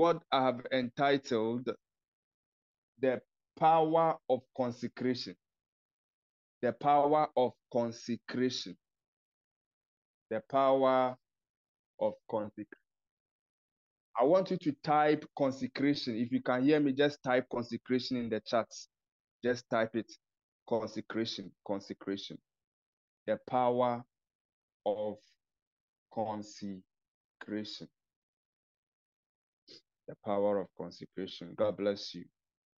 what I have entitled The Power of Consecration. The power of consecration. The power of consecration. I want you to type consecration. If you can hear me, just type consecration in the chat. Just type it. Consecration. Consecration. The power of consecration. The power of consecration. God bless you.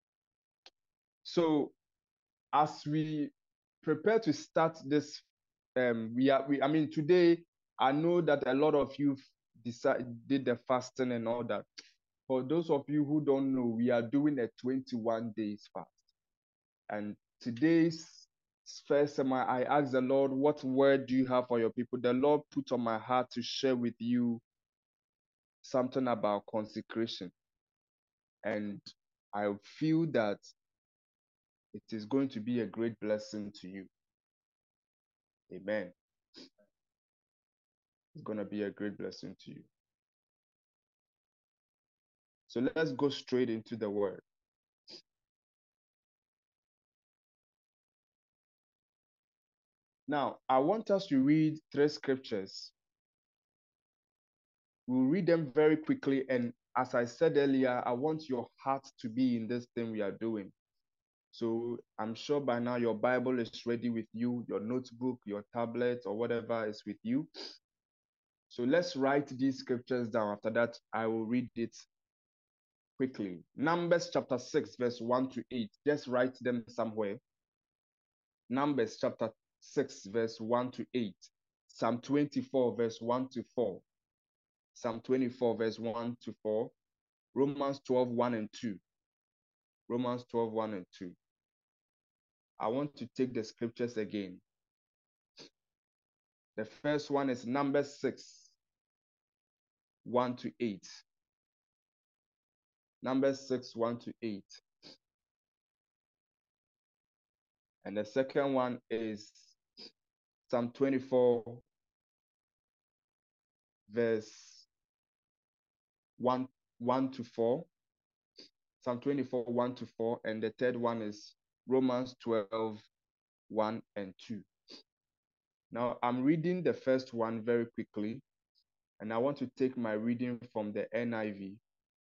So, as we prepare to start this, today, I know that a lot of you did the fasting and all that. For those of you who don't know, we are doing a 21 days fast. And today's first sermon, I asked the Lord, what word do you have for your people? The Lord put on my heart to share with you something about consecration. And I feel that it is going to be a great blessing to you. Amen. It's going to be a great blessing to you. So let's go straight into the word. Now, I want us to read 3 scriptures. We'll read them very quickly. And as I said earlier, I want your heart to be in this thing we are doing. So I'm sure by now your Bible is ready with you, your notebook, your tablet, or whatever is with you. So let's write these scriptures down. After that, I will read it quickly. Numbers chapter 6, verse 1 to 8. Just write them somewhere. Numbers chapter 6, verse 1 to 8. Psalm 24, verse 1 to 4. Psalm 24, verse 1 to 4. Romans 12, 1 and 2. Romans 12, 1 and 2. I want to take the scriptures again. The first one is Numbers 6, 1 to 8. Numbers 6, 1 to 8. And the second one is Psalm 24, verse 1 to 4. Psalm 24, 1 to 4. And the third one is Romans 12, 1 and 2. Now, I'm reading the first one very quickly, and I want to take my reading from the NIV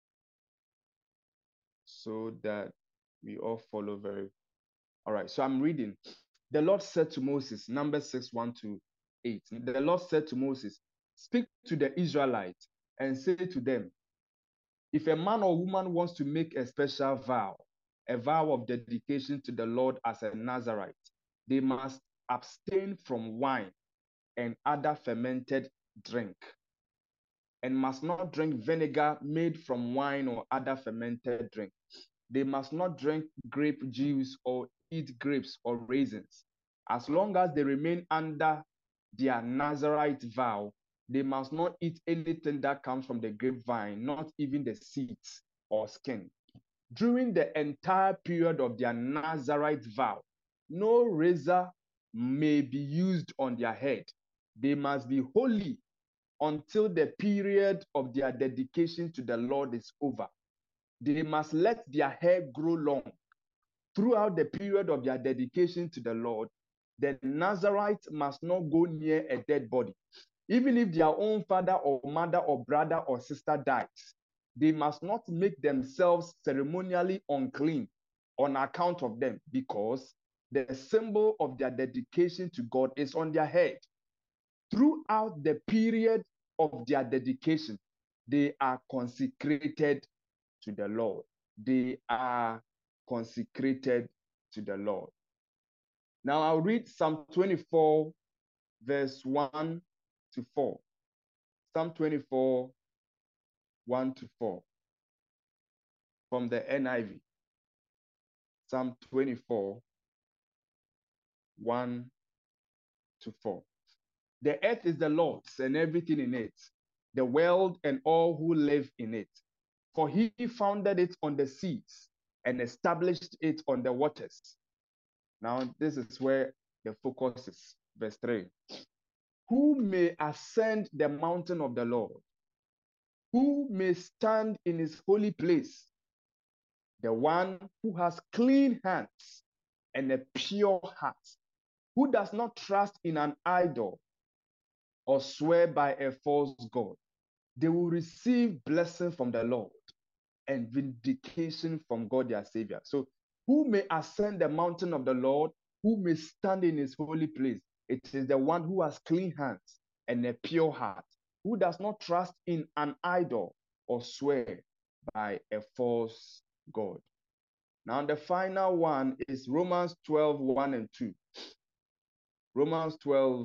so that we all follow very. All right, so I'm reading. The Lord said to Moses, Numbers 6, 1 to 8. The Lord said to Moses, speak to the Israelites and say to them, if a man or woman wants to make a special vow, a vow of dedication to the Lord as a Nazarite, they must abstain from wine and other fermented drink, and must not drink vinegar made from wine or other fermented drink. They must not drink grape juice or eat grapes or raisins. As long as they remain under their Nazarite vow, they must not eat anything that comes from the grapevine, not even the seeds or skin. During the entire period of their Nazarite vow, no razor may be used on their head. They must be holy until the period of their dedication to the Lord is over. They must let their hair grow long. Throughout the period of their dedication to the Lord, the Nazarite must not go near a dead body. Even if their own father or mother or brother or sister dies, they must not make themselves ceremonially unclean on account of them, because the symbol of their dedication to God is on their head. Throughout the period of their dedication, they are consecrated to the Lord. They are consecrated to the Lord. Now I'll read Psalm 24, verse 1 to 4. Psalm 24, 1 to 4 from the NIV. Psalm 24, 1 to 4. The earth is the Lord's and everything in it, the world and all who live in it. For he founded it on the seas and established it on the waters. Now, this is where the focus is. Verse 3. Who may ascend the mountain of the Lord? who may stand in his holy place, the one who has clean hands and a pure heart, who does not trust in an idol or swear by a false god. They will receive blessing from the Lord and vindication from God their Savior. So, who may ascend the mountain of the Lord? Who may stand in his holy place? It is the one who has clean hands and a pure heart, who does not trust in an idol or swear by a false God. Now, the final one is Romans 12, 1 and 2. Romans 12,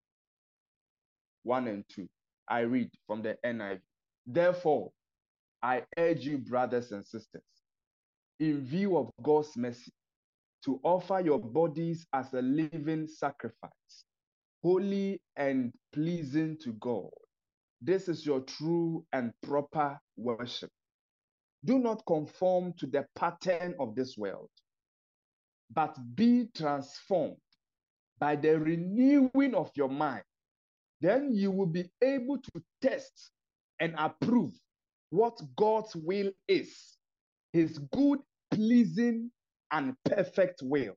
1 and 2. I read from the NIV. Therefore, I urge you, brothers and sisters, in view of God's mercy, to offer your bodies as a living sacrifice, holy and pleasing to God. This is your true and proper worship. Do not conform to the pattern of this world, but be transformed by the renewing of your mind. Then you will be able to test and approve what God's will is, his good, pleasing, and perfect will.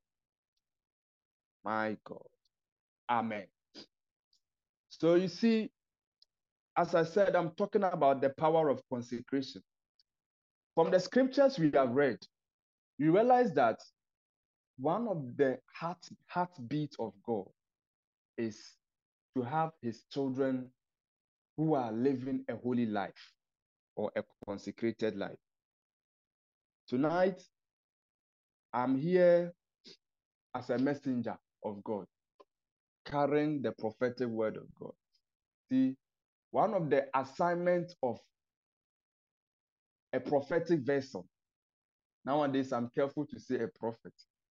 My God. Amen. So you see, as I said, I'm talking about the power of consecration. From the scriptures we have read, you realize that one of the heartbeat of God is to have his children who are living a holy life or a consecrated life. Tonight, I'm here as a messenger of God, carrying the prophetic word of God. See, one of the assignments of a prophetic vessel, nowadays I'm careful to say a prophet,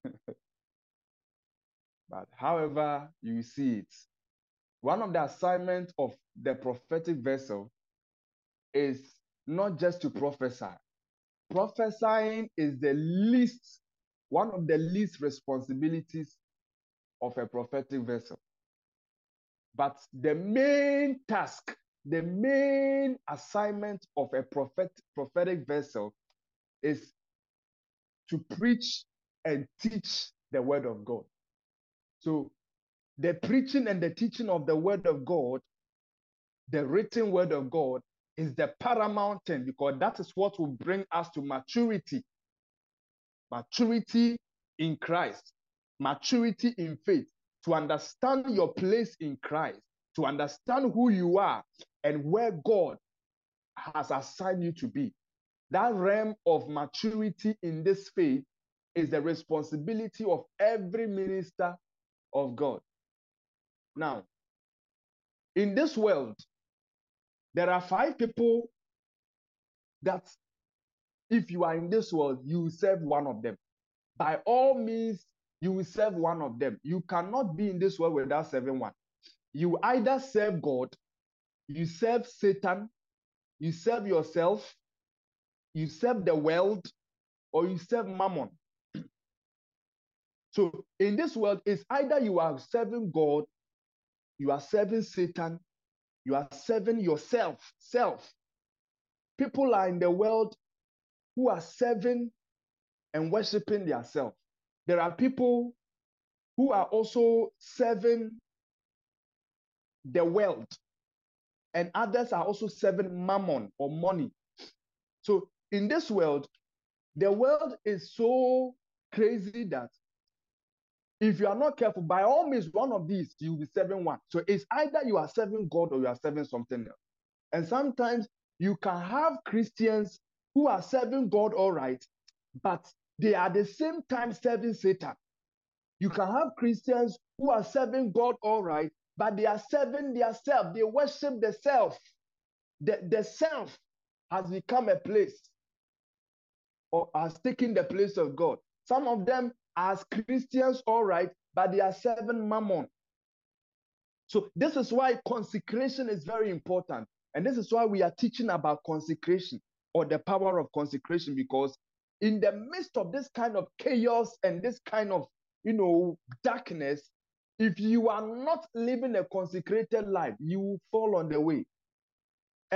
but however you see it, one of the assignments of the prophetic vessel is not just to prophesy. Prophesying is one of the least responsibilities of a prophetic vessel. But the main task, the main assignment of a prophetic vessel is to preach and teach the word of God. So the preaching and the teaching of the word of God, the written word of God, is the paramount thing, because that is what will bring us to maturity. Maturity in Christ, maturity in faith, to understand your place in Christ, to understand who you are and where God has assigned you to be. That realm of maturity in this faith is the responsibility of every minister of God. Now, in this world, there are 5 people that if you are in this world, you will serve one of them. By all means, you will serve one of them. You cannot be in this world without serving one. You either serve God, you serve Satan, you serve yourself, you serve the world, or you serve Mammon. So in this world, it's either you are serving God, you are serving Satan, you are serving yourself. People are in the world who are serving and worshiping themselves. There are people who are also serving the world, and others are also serving mammon or money. So in this world, the world is so crazy that if you are not careful, by all means, one of these, you will be serving one. So it's either you are serving God or you are serving something else. And sometimes you can have Christians who are serving God all right, but they are at the same time serving Satan. You can have Christians who are serving God all right, but they are serving their self. They worship the self. The self has become a place or has taken the place of God. Some of them are Christians all right, but they are serving mammon. So this is why consecration is very important. And this is why we are teaching about consecration or the power of consecration, because in the midst of this kind of chaos and this kind of, darkness, if you are not living a consecrated life, you will fall on the way. And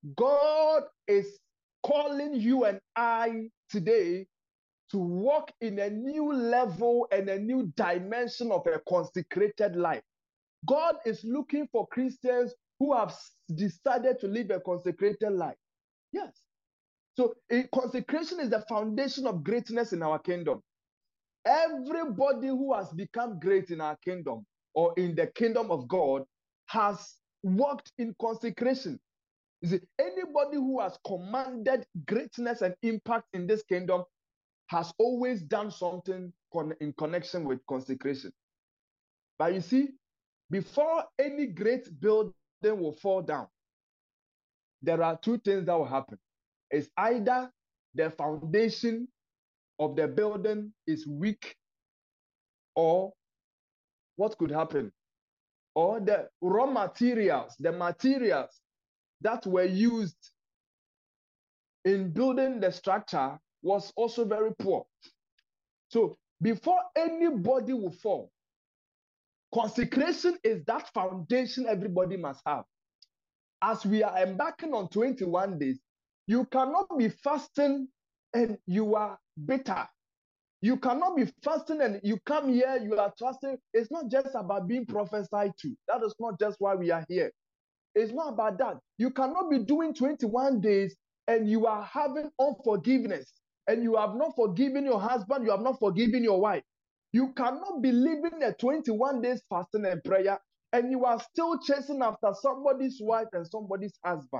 God is calling you and I today to walk in a new level and a new dimension of a consecrated life. God is looking for Christians who have decided to live a consecrated life. Yes. So consecration is the foundation of greatness in our kingdom. Everybody who has become great in our kingdom or in the kingdom of God has walked in consecration. You see, anybody who has commanded greatness and impact in this kingdom has always done something in connection with consecration. But you see, before any great building will fall down, there are two things that will happen. It's either the foundation of the building is weak, or what could happen? Or the raw materials, the materials that were used in building the structure was also very poor. So before anybody will fall, consecration is that foundation everybody must have. As we are embarking on 21 days, you cannot be fasting and you are bitter. You cannot be fasting and you come here, you are fasting. It's not just about being prophesied to. That is not just why we are here. It's not about that. You cannot be doing 21 days and you are having unforgiveness and you have not forgiven your husband, you have not forgiven your wife. You cannot be living a 21 days fasting and prayer and you are still chasing after somebody's wife and somebody's husband.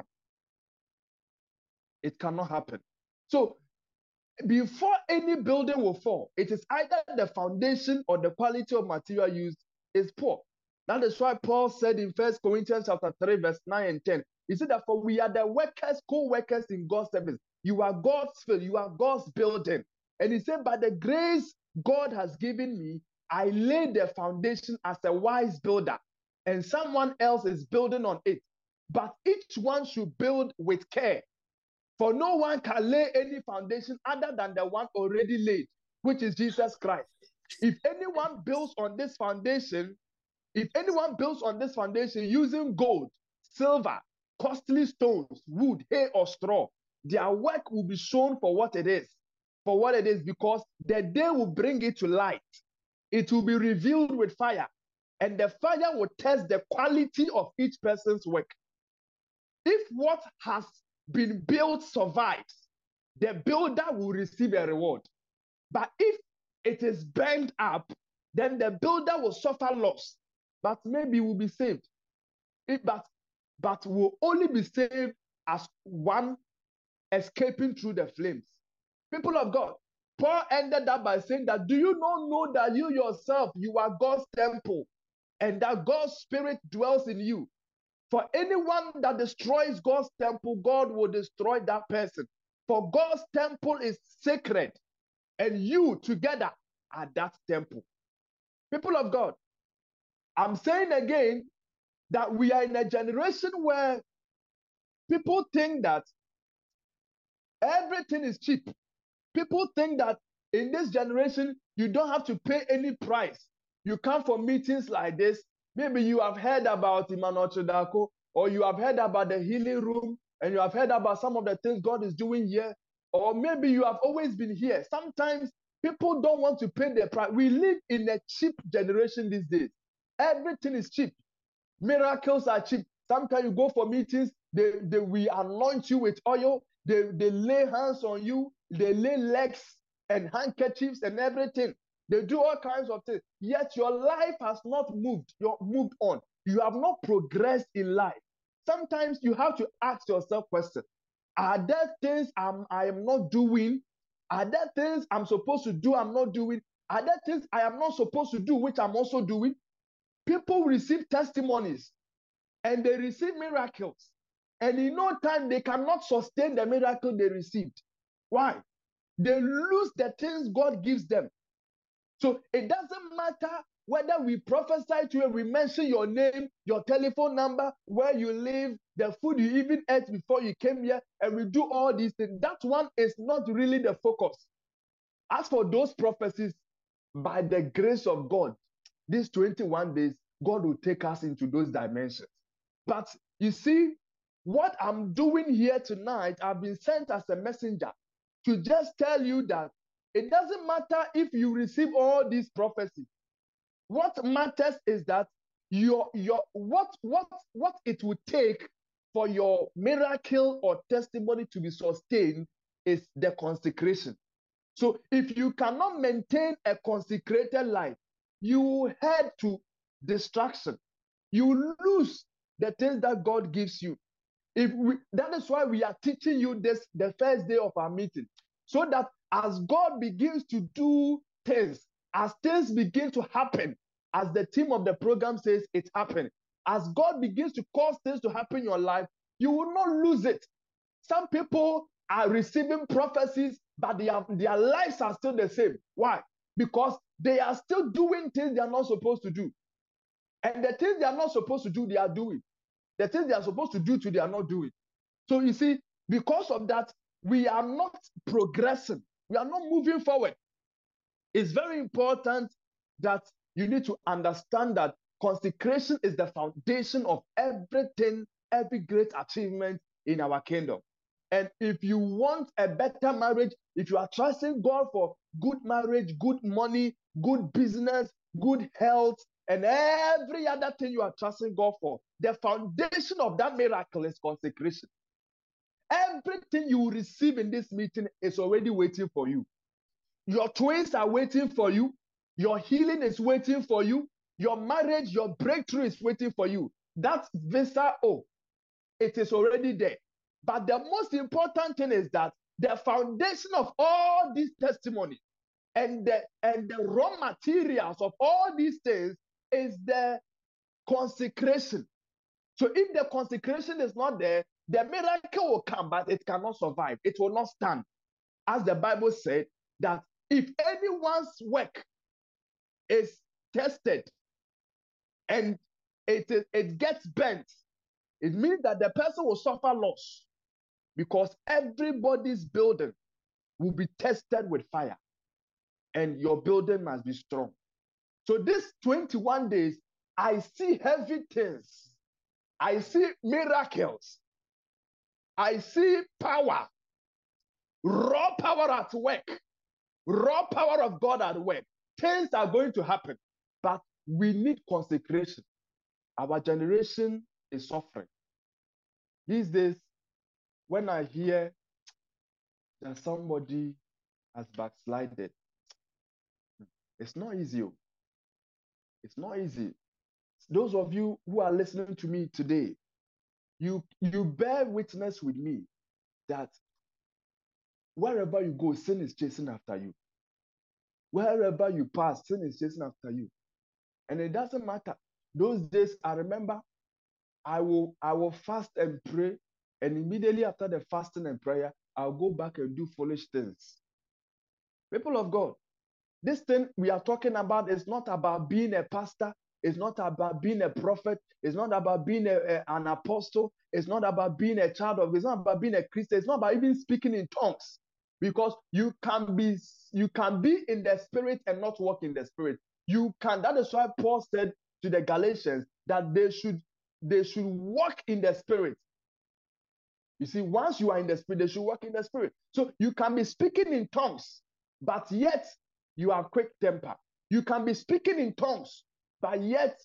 It cannot happen. So before any building will fall, it is either the foundation or the quality of material used is poor. That is why Paul said in 1 Corinthians chapter 3, verse 9 and 10, he said that for we are the workers, co-workers in God's service. You are God's field, you are God's building. And he said, by the grace God has given me, I laid the foundation as a wise builder, and someone else is building on it. But each one should build with care. For no one can lay any foundation other than the one already laid, which is Jesus Christ. If anyone builds on this foundation, using gold, silver, costly stones, wood, hay, or straw, their work will be shown for what it is. For what it is, because the day will bring it to light. It will be revealed with fire, and the fire will test the quality of each person's work. If what has been built survives, the builder will receive a reward. But if it is burned up, then the builder will suffer loss, but maybe will be saved. But will only be saved as one escaping through the flames. People of God, Paul ended up by saying that, do you not know that you yourself, you are God's temple, and that God's spirit dwells in you? For anyone that destroys God's temple, God will destroy that person. For God's temple is sacred, and you together are that temple. People of God, I'm saying again that we are in a generation where people think that everything is cheap. People think that in this generation, you don't have to pay any price. You come for meetings like this. Maybe you have heard about Emmanuel Chodako, or you have heard about the healing room, and you have heard about some of the things God is doing here. Or maybe you have always been here. Sometimes people don't want to pay the price. We live in a cheap generation these days. Everything is cheap. Miracles are cheap. Sometimes you go for meetings, we anoint you with oil, they lay hands on you, they lay legs and handkerchiefs and everything. They do all kinds of things. Yet your life has not moved. You're moved on. You have not progressed in life. Sometimes you have to ask yourself questions. Are there things I am not doing? Are there things I'm supposed to do I'm not doing? Are there things I am not supposed to do which I'm also doing? People receive testimonies and they receive miracles. And in no time, they cannot sustain the miracle they received. Why? They lose the things God gives them. So it doesn't matter whether we prophesy to you, we mention your name, your telephone number, where you live, the food you even ate before you came here, and we do all these things. That one is not really the focus. As for those prophecies, by the grace of God, these 21 days, God will take us into those dimensions. But you see, What I'm doing here tonight, I've been sent as a messenger to just tell you that it doesn't matter if you receive all these prophecies. What matters is that what it would take for your miracle or testimony to be sustained is the consecration. So if you cannot maintain a consecrated life, you head to distraction. You lose the things that God gives you. That is why we are teaching you this the first day of our meeting, so that as God begins to do things, as things begin to happen, as the theme of the program says, it's happening. As God begins to cause things to happen in your life, you will not lose it. Some people are receiving prophecies, but their lives are still the same. Why? Because they are still doing things they are not supposed to do. And the things they are not supposed to do, they are doing. The things they are supposed to do, they are not doing. So you see, because of that, we are not progressing. We are not moving forward. It's very important that you need to understand that consecration is the foundation of everything, every great achievement in our kingdom. And if you want a better marriage, if you are trusting God for good marriage, good money, good business, good health, and every other thing you are trusting God for, the foundation of that miracle is consecration. Everything you will receive in this meeting is already waiting for you. Your twins are waiting for you. Your healing is waiting for you. Your marriage, your breakthrough is waiting for you. That visa, it is already there. But the most important thing is that the foundation of all these testimonies and the raw materials of all these things is the consecration. So if the consecration is not there, the miracle will come, but it cannot survive. It will not stand. As the Bible said, that if anyone's work is tested and it gets bent, it means that the person will suffer loss, because everybody's building will be tested with fire, and your building must be strong. So this 21 days, I see heavy things. I see miracles. I see power, raw power at work, raw power of God at work. Things are going to happen, but we need consecration. Our generation is suffering. These days, when I hear that somebody has backslided, it's not easy. It's not easy. Those of you who are listening to me today, you bear witness with me that wherever you go, sin is chasing after you. Wherever you pass, sin is chasing after you. And it doesn't matter. Those days, I remember I will fast and pray, and immediately after the fasting and prayer, I'll go back and do foolish things. People of God, this thing we are talking about is not about being a pastor. It's not about being a prophet. It's not about being an apostle. It's not about being a child of. It's not about being a Christian. It's not about even speaking in tongues, because you can be in the spirit and not walk in the spirit. You can. That is why Paul said to the Galatians that they should walk in the spirit. You see, once you are in the spirit, they should walk in the spirit. So you can be speaking in tongues, but yet you are quick temper. You can be speaking in tongues, but yet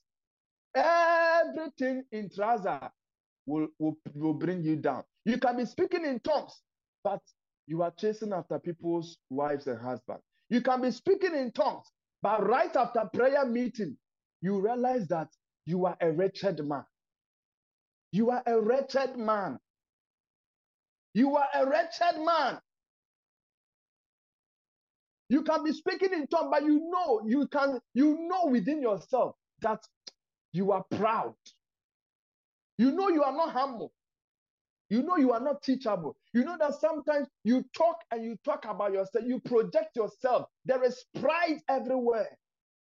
everything in trouser will bring you down. You can be speaking in tongues, but you are chasing after people's wives and husbands. You can be speaking in tongues, but right after prayer meeting, you realize that you are a wretched man. You are a wretched man. You are a wretched man. You can be speaking in tongues, but you know within yourself that you are proud. You know you are not humble. You know you are not teachable. You know that sometimes you talk about yourself, you project yourself. There is pride everywhere.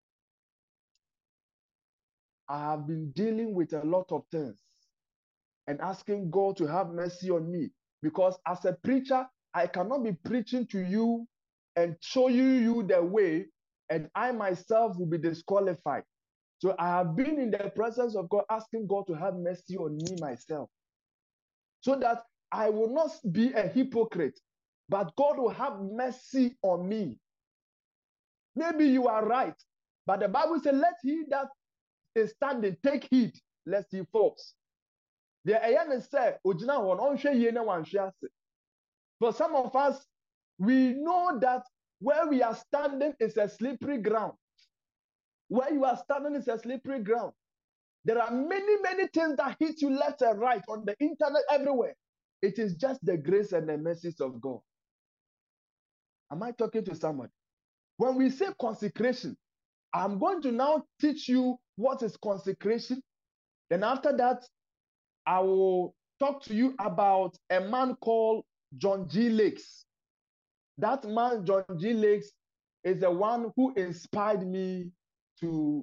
I have been dealing with a lot of things and asking God to have mercy on me, because as a preacher, I cannot be preaching to you and showing you the way, and I myself will be disqualified. So I have been in the presence of God, asking God to have mercy on me myself. so that I will not be a hypocrite, but God will have mercy on me. Maybe you are right, but the Bible says, let he that is standing take heed lest he falls. The ayana say, Ojina won onhwe ye na wanhwe ase. For some of us, we know that where we are standing is a slippery ground. Where you are standing is a slippery ground. There are many, many things that hit you left and right on the internet, everywhere. It is just the grace and the mercies of God. Am I talking to somebody? When we say consecration, I'm going to now teach you what is consecration. Then after that, I will talk to you about a man called John G. Lakes. That man, John G. Lakes, is the one who inspired me to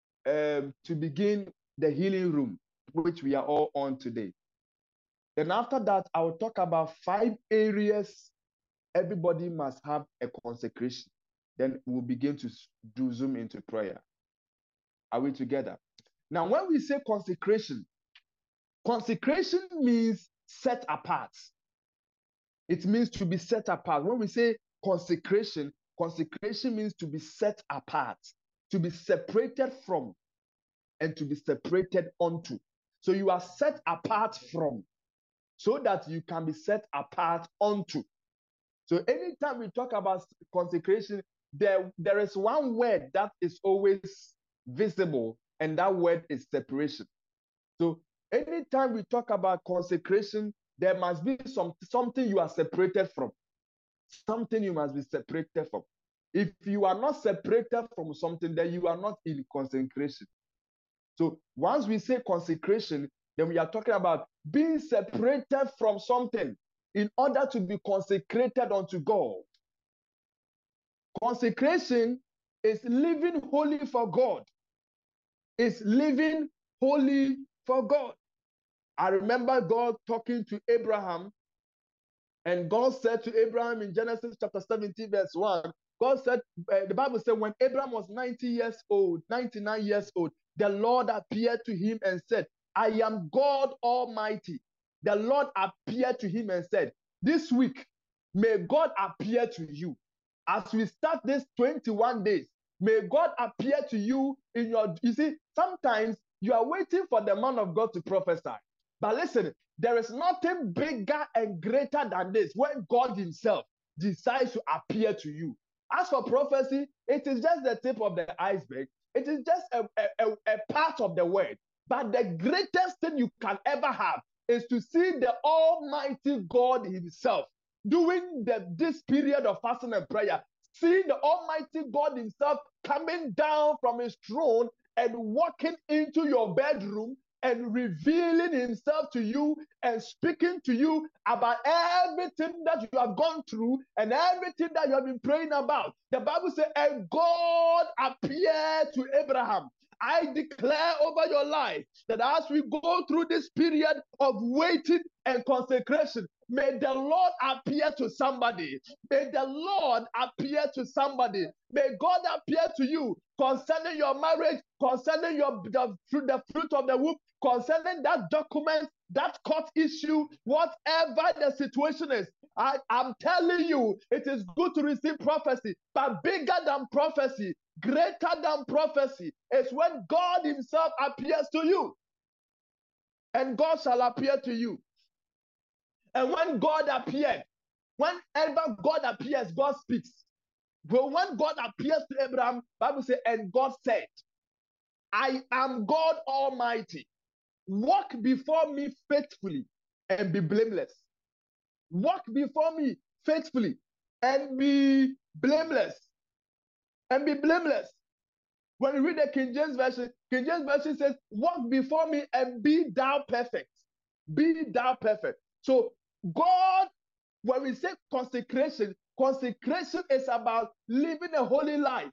begin the healing room, which we are all on today. Then after that, I will talk about 5 areas everybody must have a consecration. Then we'll begin to zoom into prayer. Are we together? Now, when we say consecration, consecration means set apart. It means to be set apart. When we say consecration, consecration means to be set apart, to be separated from, and to be separated unto. So you are set apart from, so that you can be set apart unto. So anytime we talk about consecration, there is one word that is always visible, and that word is separation. So anytime we talk about consecration, there must be something you are separated from. Something you must be separated from. If you are not separated from something, then you are not in consecration. So once we say consecration, then we are talking about being separated from something in order to be consecrated unto God. Consecration is living holy for God. It's living holy for God. I remember God talking to Abraham, and God said to Abraham in Genesis chapter 17, verse 1, God said, the Bible said, when Abraham was 99 years old, the Lord appeared to him and said, I am God Almighty. The Lord appeared to him and said, this week, may God appear to you. As we start this 21 days, may God appear to you in your, you see, sometimes you are waiting for the man of God to prophesy. But listen, there is nothing bigger and greater than this when God himself decides to appear to you. As for prophecy, it is just the tip of the iceberg. It is just a part of the word. But the greatest thing you can ever have is to see the Almighty God himself during this period of fasting and prayer. See the Almighty God himself coming down from his throne and walking into your bedroom and revealing himself to you and speaking to you about everything that you have gone through and everything that you have been praying about. The Bible says, and God appeared to Abraham. I declare over your life that as we go through this period of waiting and consecration, may the Lord appear to somebody. May the Lord appear to somebody. May God appear to you concerning your marriage, concerning the fruit of the womb, concerning that document, that court issue, whatever the situation is. I'm telling you, it is good to receive prophecy, but bigger than prophecy, greater than prophecy is when God himself appears to you. And God shall appear to you. And when God appeared, whenever God appears, God speaks. But when God appears to Abraham, Bible says, and God said, I am God Almighty. Walk before me faithfully and be blameless. Walk before me faithfully and be blameless. And be blameless. When you read the King James Version says, walk before me and be thou perfect. Be thou perfect. So God, when we say consecration, consecration is about living a holy life.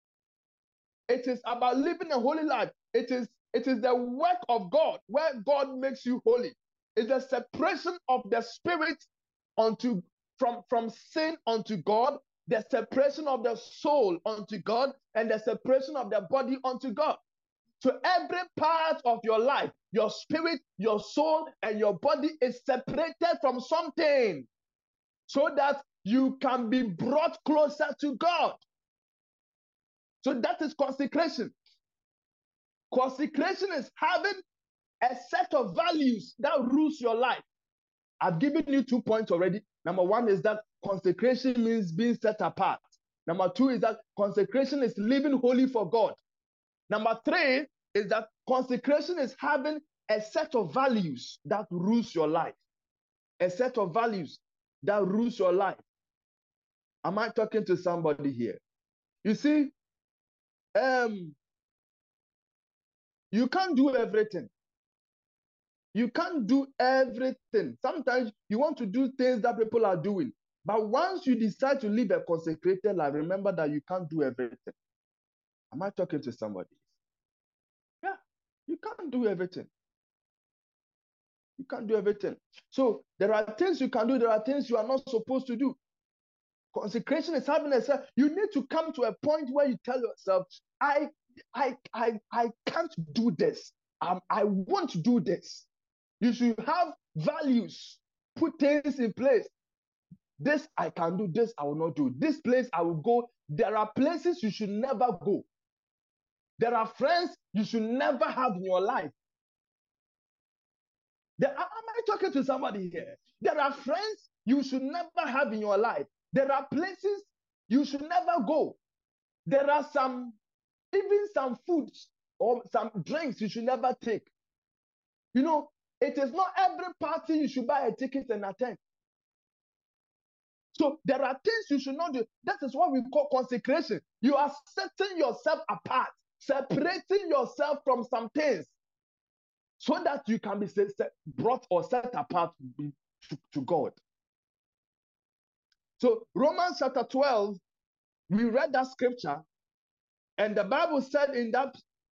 It is about living a holy life. It is the work of God where God makes you holy. It's the separation of the spirit from sin unto God, the separation of the soul unto God, and the separation of the body unto God. So every part of your life, your spirit, your soul, and your body is separated from something so that you can be brought closer to God. So that is consecration. Consecration is having a set of values that rules your life. I've given you 2 points already. Number one is that consecration means being set apart. Number two is that consecration is living holy for God. Number three is that consecration is having a set of values that rules your life. A set of values that rules your life. Am I talking to somebody here? You see, you can't do everything. You can't do everything. Sometimes you want to do things that people are doing. But once you decide to live a consecrated life, remember that you can't do everything. Am I talking to somebody? Yeah, you can't do everything. You can't do everything. So there are things you can do, there are things you are not supposed to do. Consecration is having a self. You need to come to a point where you tell yourself, I can't do this. I won't do this. You should have values, put things in place. This I can do, this I will not do. This place I will go. There are places you should never go. There are friends you should never have in your life. Am I talking to somebody here? There are friends you should never have in your life. There are places you should never go. There are even some foods or some drinks you should never take. You know, it is not every party you should buy a ticket and attend. So there are things you should not do. That is what we call consecration. You are setting yourself apart, separating yourself from some things so that you can be brought or set apart to God. So Romans chapter 12, we read that scripture, and the Bible said in that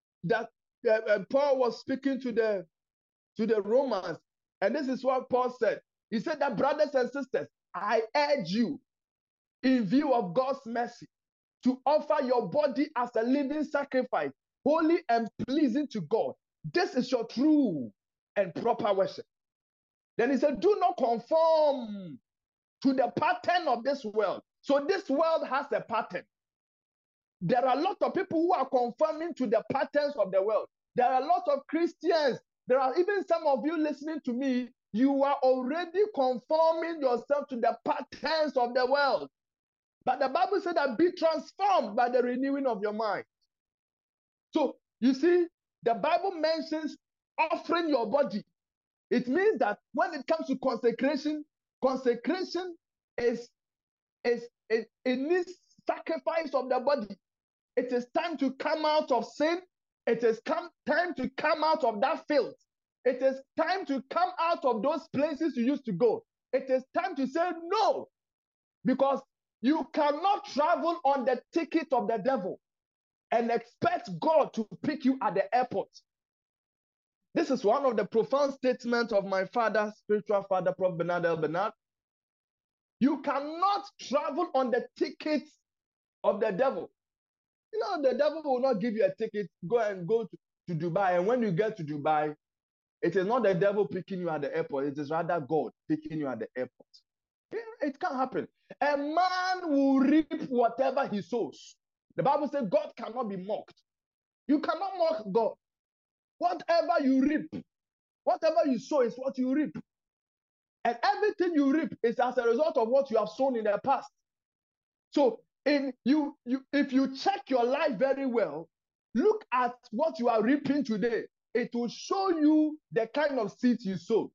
Paul was speaking to the Romans, and this is what Paul said. He said that, brothers and sisters, I urge you, in view of God's mercy, to offer your body as a living sacrifice, holy and pleasing to God. This is your true and proper worship. Then he said, do not conform to the pattern of this world. So this world has a pattern. There are a lot of people who are conforming to the patterns of the world. There are a lot of Christians. There are even some of you listening to me. You are already conforming yourself to the patterns of the world. But the Bible said that be transformed by the renewing of your mind. So you see, the Bible mentions offering your body. It means that when it comes to consecration, consecration is it needs sacrifice of the body. It is time to come out of sin. It is time to come out of that filth. It is time to come out of those places you used to go. It is time to say no, because you cannot travel on the ticket of the devil and expect God to pick you at the airport. This is one of the profound statements of my father, spiritual father, Prophet Bernard El Bernard. You cannot travel on the ticket of the devil. You know, the devil will not give you a ticket, go to Dubai. And when you get to Dubai, it is not the devil picking you at the airport. It is rather God picking you at the airport. It can't happen. A man will reap whatever he sows. The Bible says God cannot be mocked. You cannot mock God. Whatever you reap, whatever you sow is what you reap. And everything you reap is as a result of what you have sown in the past. So if you check your life very well, look at what you are reaping today. It will show you the kind of seeds you sow.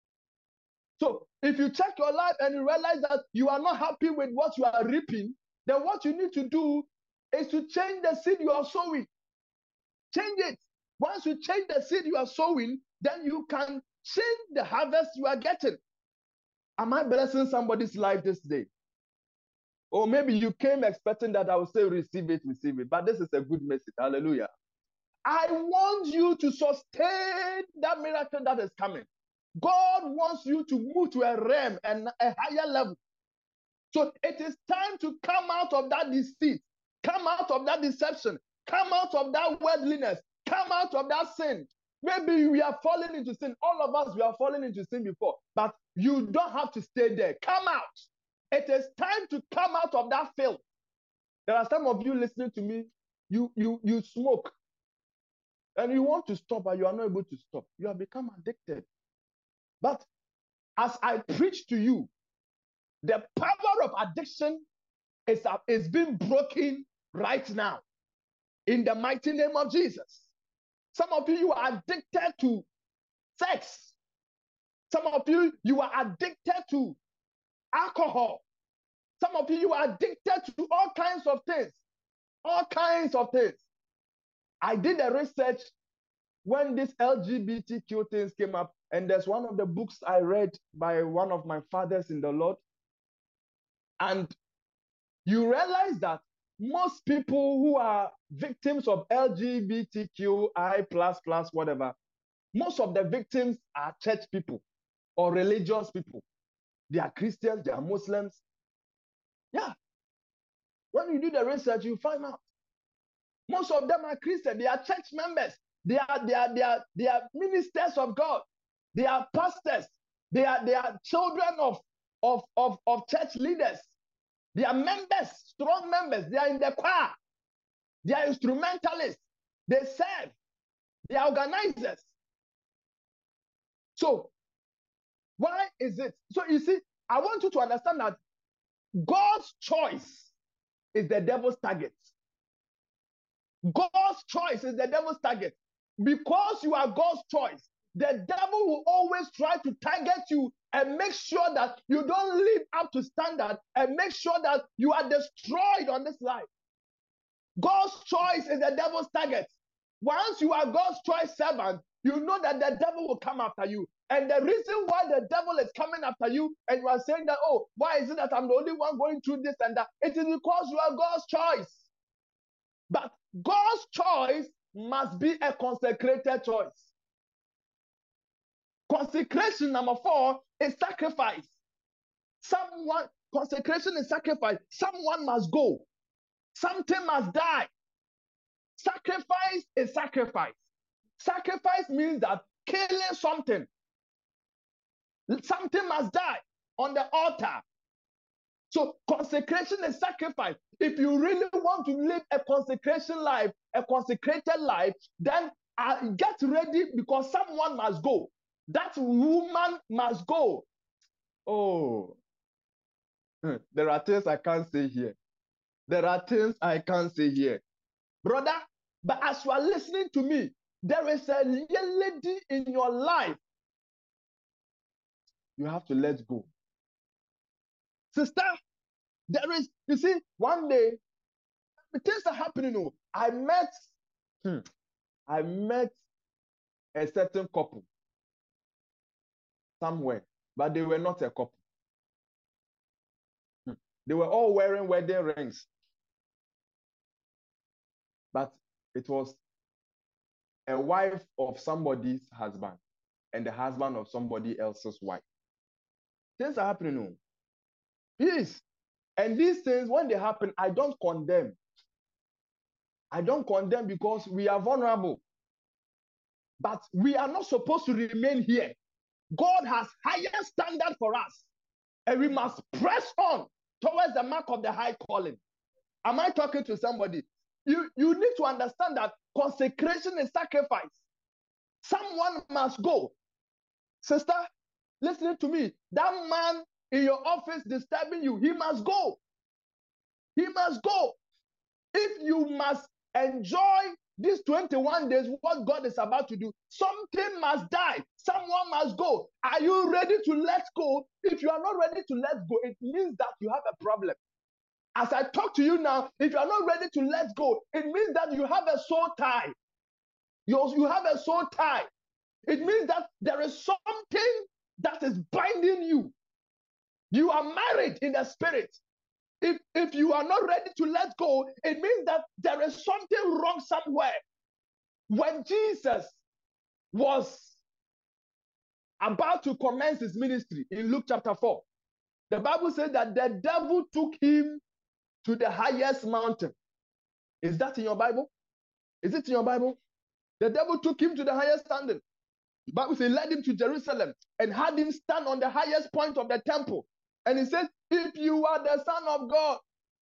So if you check your life and you realize that you are not happy with what you are reaping, then what you need to do is to change the seed you are sowing. Change it. Once you change the seed you are sowing, then you can change the harvest you are getting. Am I blessing somebody's life this day? Or maybe you came expecting that I will say receive it. But this is a good message. Hallelujah. I want you to sustain that miracle that is coming. God wants you to move to a realm and a higher level. So it is time to come out of that deceit, come out of that deception, come out of that worldliness, Come out of that sin. Maybe we are falling into sin. All of us, we are falling into sin before. But you don't have to stay there. Come out. It is time to come out of that filth. There are some of you listening to me. You smoke. And you want to stop, but you are not able to stop. You have become addicted. But as I preach to you, the power of addiction is being broken right now. In the mighty name of Jesus. Some of you are addicted to sex. Some of you are addicted to alcohol. Some of you are addicted to all kinds of things. All kinds of things. I did a research when this LGBTQ things came up, and there's one of the books I read by one of my fathers in the Lord. And you realize that most people who are victims of LGBTQI++, whatever, most of the victims are church people or religious people. They are Christians, they are Muslims. Yeah. When you do the research, you find out. Most of them are Christians. They are church members. They are ministers of God. They are pastors. They are children of church leaders. They are members, strong members. They are in the choir. They are instrumentalists. They serve. They are organizers. So, why is it? So, you see, I want you to understand that God's choice is the devil's target. God's choice is the devil's target. Because you are God's choice, the devil will always try to target you and make sure that you don't live up to standard and make sure that you are destroyed on this life. God's choice is the devil's target. Once you are God's choice servant, you know that the devil will come after you. And the reason why the devil is coming after you and you are saying that, oh, why is it that I'm the only one going through this and that? It is because you are God's choice. But God's choice must be a consecrated choice. Consecration, number 4, is sacrifice. Consecration is sacrifice. Someone must go. Something must die. Sacrifice is sacrifice. Sacrifice means that killing something. Something must die on the altar. So consecration is sacrifice. If you really want to live a consecration life, a consecrated life, then get ready because someone must go. That woman must go. Oh, there are things I can't say here. There are things I can't say here. Brother, but as you are listening to me, there is a lady in your life. You have to let go. Sister, there is, you see, one day, things are happening. Oh, I met a certain couple somewhere, but they were not a couple. They were all wearing wedding rings. But it was a wife of somebody's husband and the husband of somebody else's wife. Things are happening. Oh. Yes. And these things, when they happen, I don't condemn. I don't condemn because we are vulnerable. But we are not supposed to remain here. God has higher standard for us. And we must press on towards the mark of the high calling. Am I talking to somebody? You need to understand that consecration is sacrifice. Someone must go. Sister, listen to me. That man in your office disturbing you, he must go. He must go. If you must enjoy these 21 days, what God is about to do, something must die. Someone must go. Are you ready to let go? If you are not ready to let go, it means that you have a problem. As I talk to you now, if you are not ready to let go, it means that you have a soul tie. You have a soul tie. It means that there is something that is binding you. You are married in the spirit. If you are not ready to let go, it means that there is something wrong somewhere. When Jesus was about to commence his ministry in Luke chapter 4, the Bible says that the devil took him to the highest mountain. Is that in your Bible? Is it in your Bible? The devil took him to the highest standing. The Bible says, led him to Jerusalem and had him stand on the highest point of the temple. And he said, if you are the Son of God.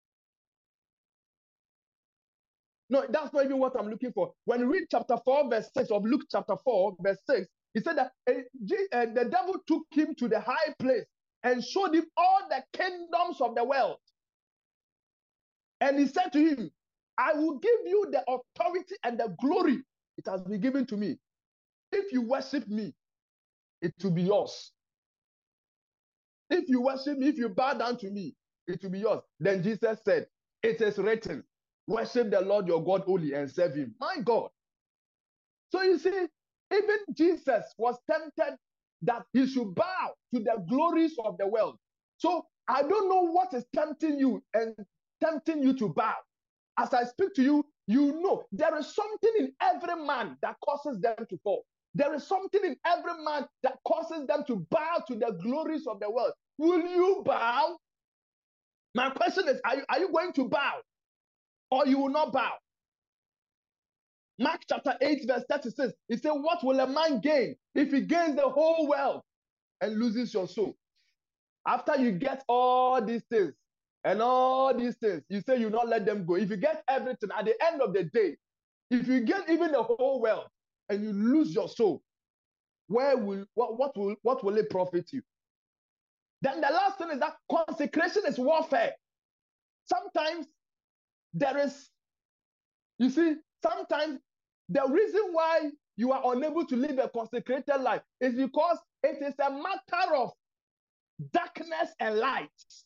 No, that's not even what I'm looking for. When you read chapter 4, verse 6 of Luke chapter 4, verse 6, he said that the devil took him to the high place and showed him all the kingdoms of the world. And he said to him, I will give you the authority and the glory. It has been given to me. If you worship me, it will be yours. If you worship me, if you bow down to me, it will be yours. Then Jesus said, it is written, worship the Lord your God only and serve him. My God. So you see, even Jesus was tempted that he should bow to the glories of the world. So I don't know what is tempting you and tempting you to bow. As I speak to you, you know there is something in every man that causes them to fall. There is something in every man that causes them to bow to the glories of the world. Will you bow? My question is, are you going to bow or you will not bow? Mark chapter 8, verse 36, he said, what will a man gain if he gains the whole world and loses your soul? After you get all these things and all these things, you say you not let them go. If you get everything at the end of the day, if you get even the whole world and you lose your soul, what will it profit you? Then the last thing is that consecration is warfare. Sometimes there is, you see, sometimes the reason why you are unable to live a consecrated life is because it is a matter of darkness and light.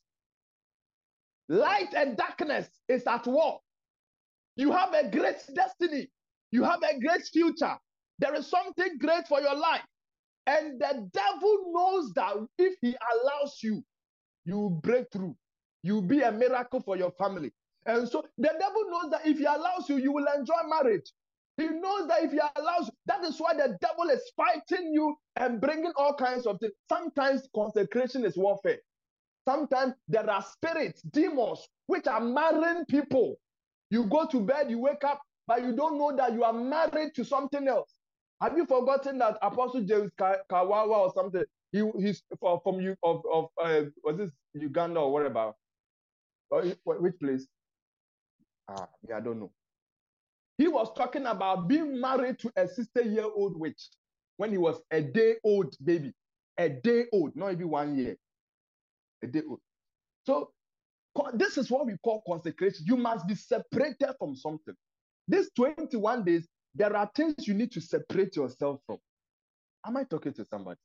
Light and darkness is at war. You have a great destiny. You have a great future. There is something great for your life. And the devil knows that if he allows you, you will break through. You will be a miracle for your family. And so the devil knows that if he allows you, you will enjoy marriage. He knows that if he allows you, that is why the devil is fighting you and bringing all kinds of things. Sometimes consecration is warfare. Sometimes there are spirits, demons, which are marrying people. You go to bed, you wake up, but you don't know that you are married to something else. Have you forgotten that Apostle James Kawawa or something? He's from was this Uganda or whatever? Or which place? I don't know. He was talking about being married to a 60-year-old witch when he was a day old baby, a day old, not even 1 year, a day old. So this is what we call consecration. You must be separated from something. These 21 days, there are things you need to separate yourself from. Am I talking to somebody?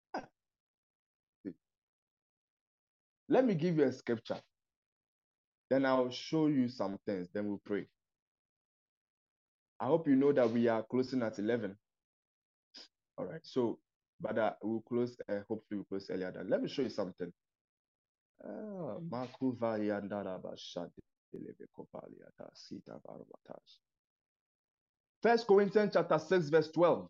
Let me give you a scripture. Then I'll show you some things. Then we'll pray. I hope you know that we are closing at 11. All right. So, but we'll close. Hopefully, we'll close earlier. Than. Let me show you something. First Corinthians chapter 6, verse 12.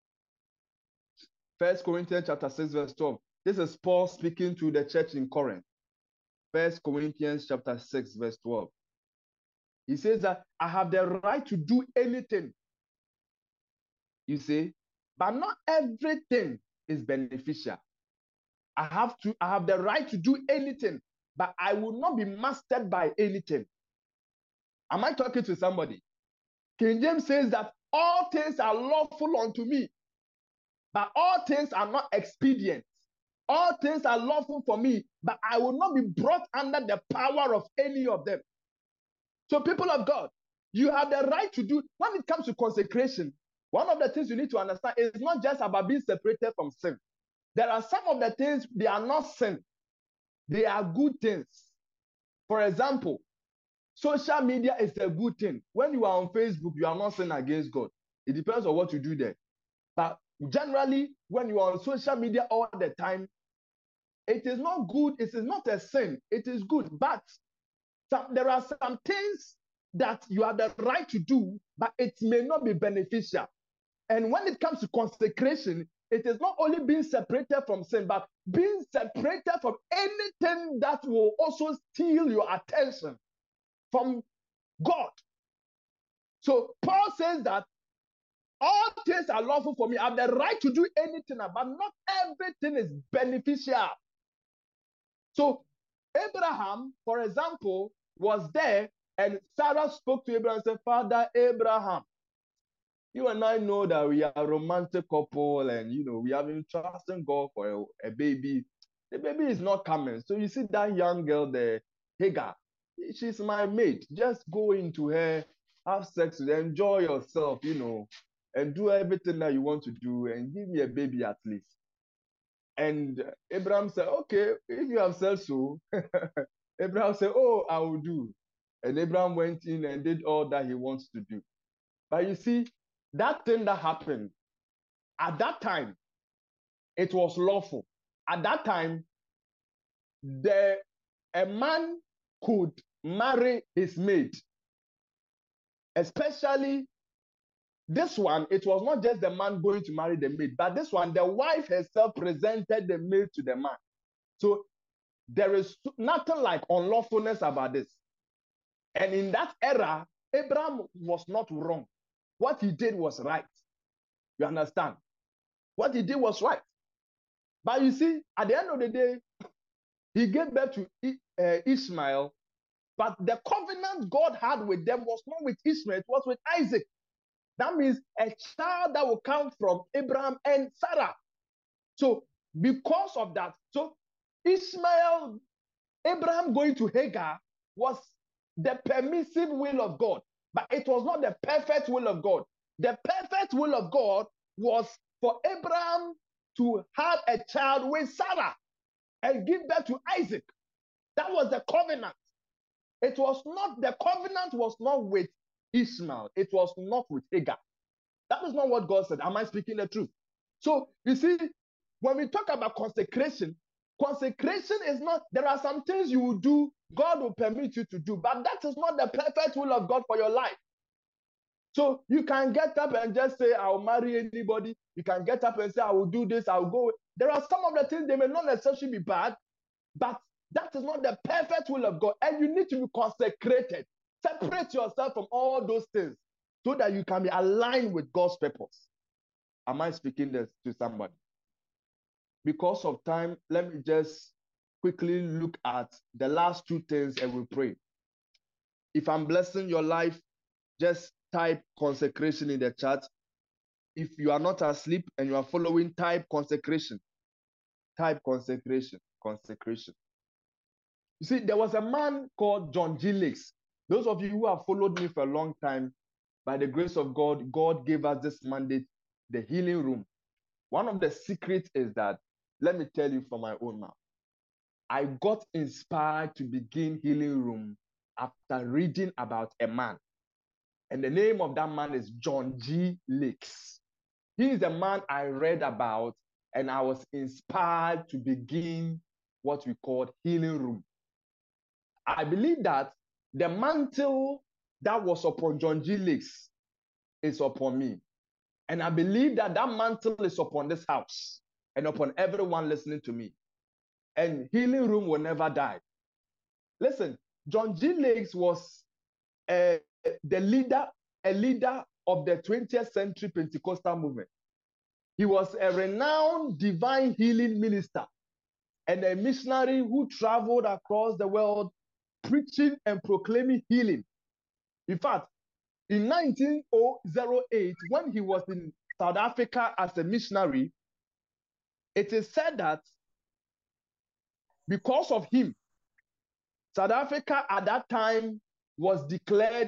First Corinthians chapter 6, verse 12. This is Paul speaking to the church in Corinth. First Corinthians chapter 6, verse 12. He says that I have the right to do anything. You see, but not everything is beneficial. I have the right to do anything, but I will not be mastered by anything. Am I talking to somebody? King James says that all things are lawful unto me, but all things are not expedient. All things are lawful for me, but I will not be brought under the power of any of them. So, people of God, you have the right to do, when it comes to consecration, one of the things you need to understand is not just about being separated from sin. There are some of the things, they are not sin. They are good things. For example, social media is a good thing. When you are on Facebook, you are not sinning against God. It depends on what you do there. But generally, when you are on social media all the time, it is not good. It is not a sin. It is good. But there are some things that you have the right to do, but it may not be beneficial. And when it comes to consecration, it is not only being separated from sin, but being separated from anything that will also steal your attention from God. So Paul says that all things are lawful for me. I have the right to do anything, but not everything is beneficial. So Abraham, for example, was there, and Sarah spoke to Abraham and said, Father Abraham, you and I know that we are a romantic couple, and we have been trusting God for a baby. The baby is not coming. So you see that young girl there, Hagar, she's my mate. Just go into her, have sex with her, enjoy yourself, and do everything that you want to do, and give me a baby at least. And Abraham said, okay, if you have said so. Abraham said, oh, I will do. And Abraham went in and did all that he wants to do. But you see, that thing that happened, at that time, it was lawful. At that time, a man could marry his maid. Especially this one, it was not just the man going to marry the maid, but this one, the wife herself presented the maid to the man. So there is nothing like unlawfulness about this. And in that era, Abraham was not wrong. What he did was right. You understand? What he did was right. But you see, at the end of the day, he gave birth to Ishmael, but the covenant God had with them was not with Ishmael, it was with Isaac. That means a child that will come from Abraham and Sarah. So because of that, so Ishmael, Abraham going to Hagar was the permissive will of God, but it was not the perfect will of God. The perfect will of God was for Abraham to have a child with Sarah and give birth to Isaac. That was the covenant. It was not, the covenant was not with Ishmael. It was not with Hagar. That is not what God said. Am I speaking the truth? So you see, when we talk about consecration is not, there are some things you will do, God will permit you to do, but that is not the perfect will of God for your life. So you can get up and just say, I'll marry anybody. You can get up and say, I will do this, I'll go. There are some of the things, they may not necessarily be bad, but that is not the perfect will of God. And you need to be consecrated. Separate yourself from all those things so that you can be aligned with God's purpose. Am I speaking this to somebody? Because of time, let me just quickly look at the last two things and we pray. If I'm blessing your life, just type consecration in the chat. If you are not asleep and you are following, type consecration. Type consecration. Consecration. You see, there was a man called John G. Lakes. Those of you who have followed me for a long time, by the grace of God, God gave us this mandate, the healing room. One of the secrets is that, let me tell you from my own mouth, I got inspired to begin healing room after reading about a man. And the name of that man is John G. Lakes. He is the man I read about, and I was inspired to begin what we call healing room. I believe that the mantle that was upon John G. Lakes is upon me. And I believe that that mantle is upon this house and upon everyone listening to me. And healing room will never die. Listen, John G. Lakes was a leader of the 20th century Pentecostal movement. He was a renowned divine healing minister and a missionary who traveled across the world preaching and proclaiming healing. In fact, in 1908, when he was in South Africa as a missionary, it is said that because of him, South Africa at that time was declared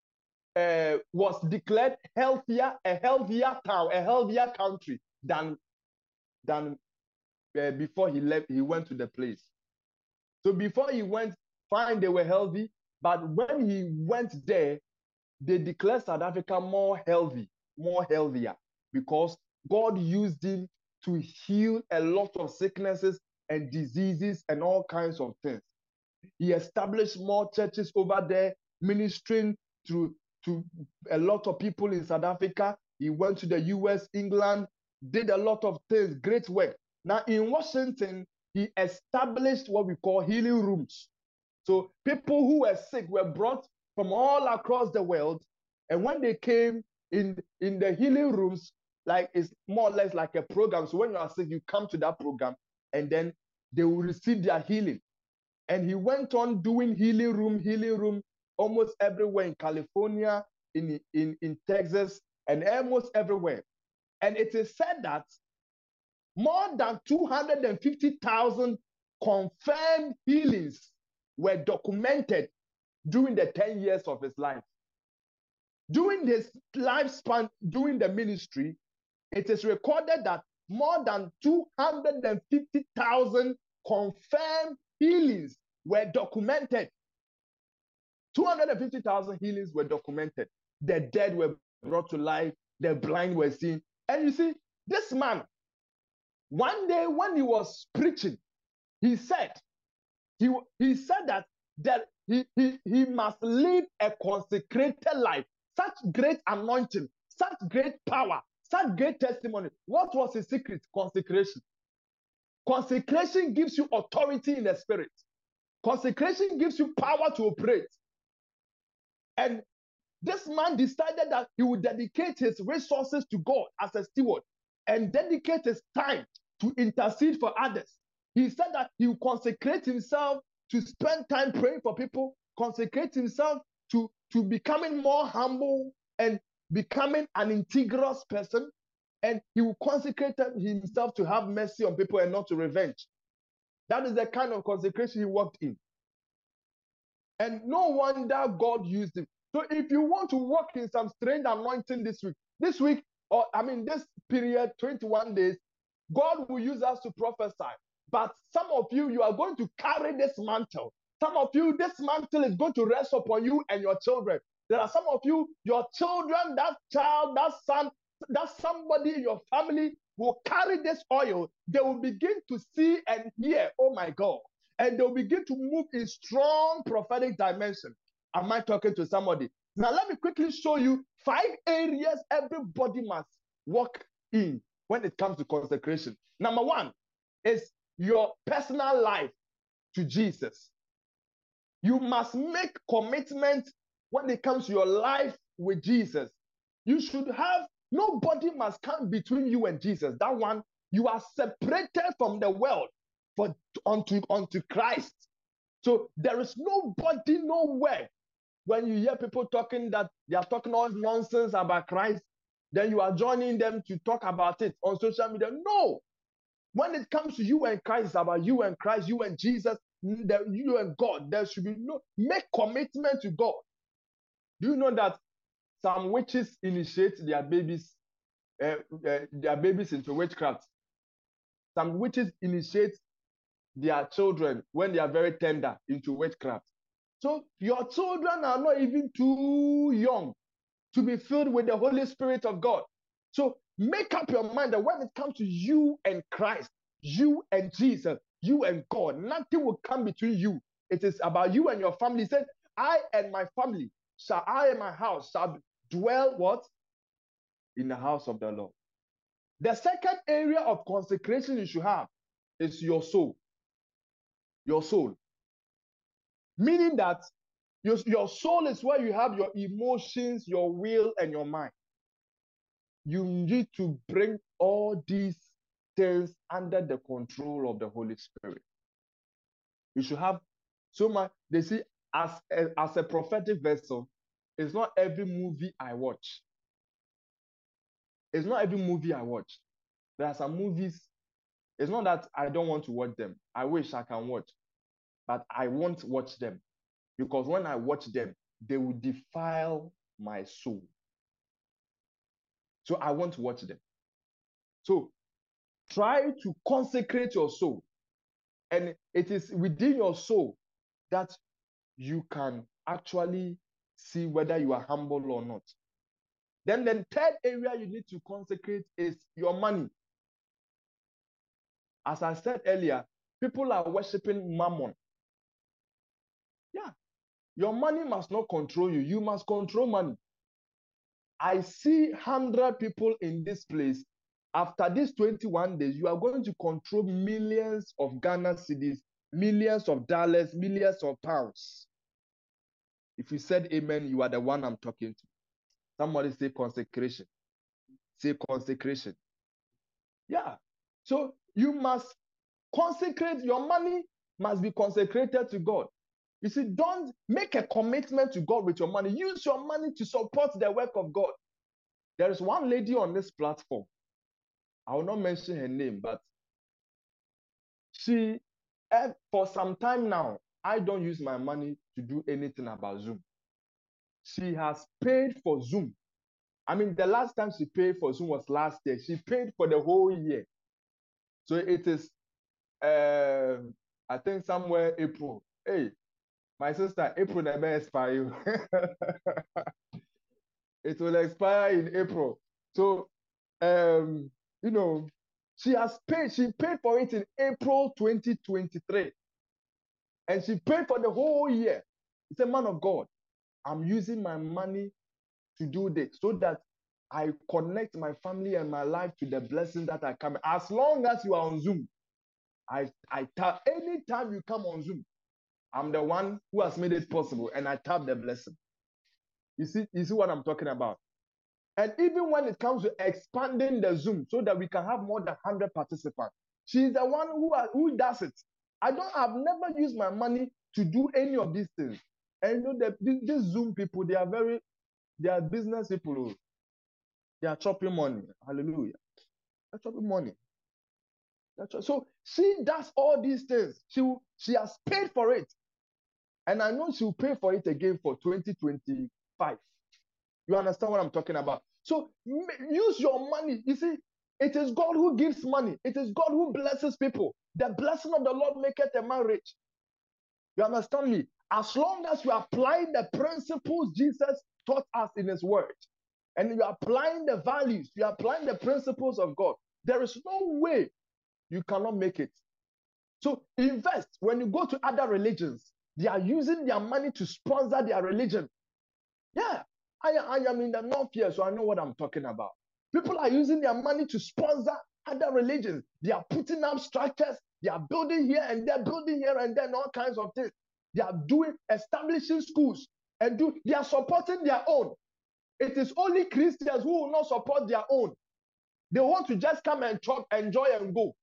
healthier, a healthier town, a healthier country than before he left. He went to the place. So before he went, fine, they were healthy, but when he went there, they declared South Africa more healthier, because God used him to heal a lot of sicknesses and diseases and all kinds of things. He established more churches over there, ministering to a lot of people in South Africa. He went to the US, England, did a lot of things, great work. Now in Washington, he established what we call healing rooms. So people who were sick were brought from all across the world, and when they came, in the healing rooms, like it's more or less like a program. So when you are sick, you come to that program, and then they will receive their healing. And he went on doing healing room almost everywhere in California, in Texas, and almost everywhere. And it is said that more than 250,000 confirmed healings were documented during the 10 years of his life. During his lifespan, during the ministry, it is recorded that more than 250,000 confirmed healings were documented. 250,000 healings were documented. The dead were brought to life, the blind were seen. And you see, this man, one day when he was preaching, he said that he must live a consecrated life, such great anointing, such great power, such great testimony. What was his secret? Consecration. Consecration gives you authority in the spirit. Consecration gives you power to operate. And this man decided that he would dedicate his resources to God as a steward and dedicate his time to intercede for others. He said that he would consecrate himself to spend time praying for people, consecrate himself to becoming more humble and becoming an integrous person. And he will consecrate himself to have mercy on people and not to revenge. That is the kind of consecration he walked in. And no wonder God used him. So if you want to walk in some strange anointing this week, or this period, 21 days, God will use us to prophesy. But some of you are going to carry this mantle. Some of you, this mantle is going to rest upon you and your children. There are some of you, your children, that child, that son, that somebody in your family will carry this oil. They will begin to see and hear, oh my God. And they'll begin to move in strong prophetic dimension. Am I talking to somebody? Now, let me quickly show you 5 areas everybody must walk in when it comes to consecration. Number 1 is your personal life to Jesus. You must make commitment when it comes to your life with Jesus. You should have, nobody must come between you and Jesus. That one, you are separated from the world unto Christ. So there is nobody nowhere. When you hear people talking that they are talking all nonsense about Christ, then you are joining them to talk about it on social media. No. When it comes to you and Christ, it's about you and Christ, you and Jesus, you and God. There should be make commitment to God. Do you know that some witches initiate their babies into witchcraft? Some witches initiate their children when they are very tender into witchcraft. So your children are not even too young to be filled with the Holy Spirit of God. So make up your mind that when it comes to you and Christ, you and Jesus, you and God, nothing will come between you. It is about you and your family. He said, I and my family, I and my house shall dwell what? In the house of the Lord. The second area of consecration you should have is your soul. Your soul. Meaning that your soul is where you have your emotions, your will, and your mind. You need to bring all these things under the control of the Holy Spirit. You should have so much. They see, as a prophetic vessel, it's not every movie I watch. It's not every movie I watch. There are some movies, it's not that I don't want to watch them. I wish I can watch, but I won't watch them. Because when I watch them, they will defile my soul. So I won't watch them. So try to consecrate your soul. And it is within your soul that you can actually see whether you are humble or not. Then the third area you need to consecrate is your money. As I said earlier, people are worshiping mammon. Yeah. Your money must not control you. You must control money. I see 100 people in this place. After these 21 days, you are going to control millions of Ghana cedis, millions of dollars, millions of pounds. If you said amen, you are the one I'm talking to. Somebody say consecration. Say consecration. Yeah. So you must consecrate, your money must be consecrated to God. You see, don't make a commitment to God with your money. Use your money to support the work of God. There is one lady on this platform. I will not mention her name, but she, for some time now, I don't use my money to do anything about Zoom. She has paid for Zoom. I mean, the last time she paid for Zoom was last year. She paid for the whole year. So it is, I think somewhere April. Hey, my sister, April never expire. It will expire in April. So, you know, she paid for it in April 2023. And she paid for the whole year. It's a man of God. I'm using my money to do this so that I connect my family and my life to the blessing that I come. As long as you are on Zoom, I tap anytime you come on Zoom, I'm the one who has made it possible, and I tap the blessing. You see what I'm talking about? And even when it comes to expanding the Zoom so that we can have more than 100 participants, she's the one who does it. I've never used my money to do any of these things. And you know that these Zoom people, they are business people. They are chopping money. Hallelujah. They're chopping money. So she does all these things. She has paid for it. And I know she'll pay for it again for 2025. You understand what I'm talking about? So use your money. You see, it is God who gives money. It is God who blesses people. The blessing of the Lord maketh a man rich. You understand me? As long as you apply the principles Jesus taught us in his word, and you are applying the values, you are applying the principles of God, there is no way you cannot make it. So invest. When you go to other religions, they are using their money to sponsor their religion. Yeah, I am in the north here, so I know what I'm talking about. People are using their money to sponsor other religions. They are putting up structures. They are building here and they're building here and then all kinds of things. They are establishing schools and they are supporting their own. It is only Christians who will not support their own. They want to just come and talk, enjoy and go.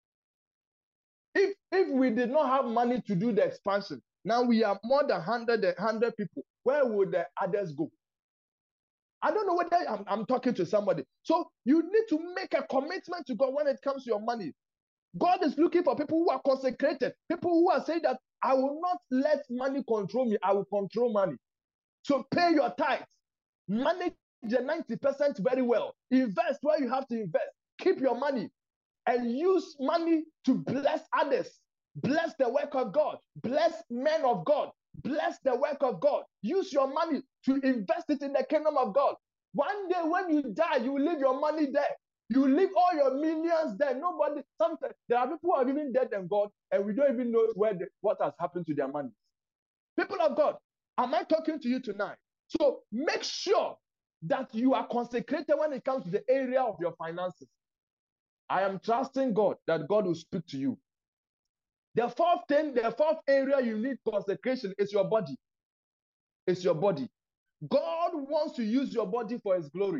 If we did not have money to do the expansion, now we are more than 100 people. Where would the others go? I don't know whether I'm talking to somebody. So you need to make a commitment to God when it comes to your money. God is looking for people who are consecrated, people who are saying that I will not let money control me, I will control money. So pay your tithes, manage the 90% very well, invest where you have to invest, keep your money, and use money to bless others, bless the work of God, bless men of God, bless the work of God. Use your money to invest it in the kingdom of God. One day when you die, you will leave your money there. You leave all your millions there. Nobody, sometimes there are people who are even dead than God, and we don't even know what has happened to their money. People of God, am I talking to you tonight? So make sure that you are consecrated when it comes to the area of your finances. I am trusting God that God will speak to you. The fourth area you need consecration is your body. It's your body. God wants to use your body for his glory.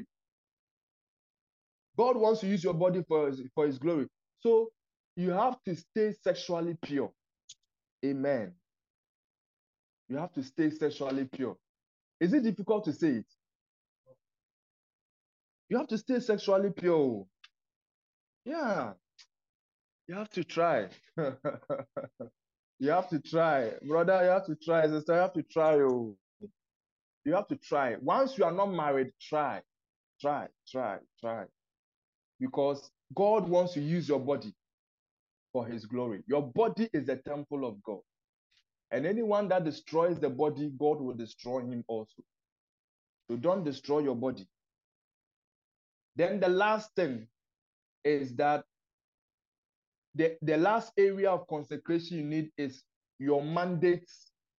God wants to use your body for his glory. So you have to stay sexually pure. Amen. You have to stay sexually pure. Is it difficult to say it? You have to stay sexually pure. Yeah. You have to try. You have to try. Brother, you have to try. Sister, you have to try. Oh. You have to try. Once you are not married, try. Try. Because God wants to use your body for his glory. Your body is the temple of God. And anyone that destroys the body, God will destroy him also. So don't destroy your body. Then the last thing is that the last area of consecration you need is your mandate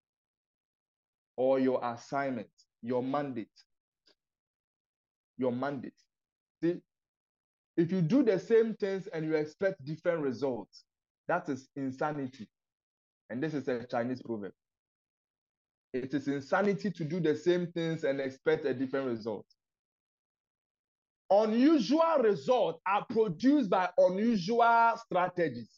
or your assignment. Your mandate. Your mandate. See, if you do the same things and you expect different results, that is insanity. And this is a Chinese proverb. It is insanity to do the same things and expect a different result. Unusual results are produced by unusual strategies.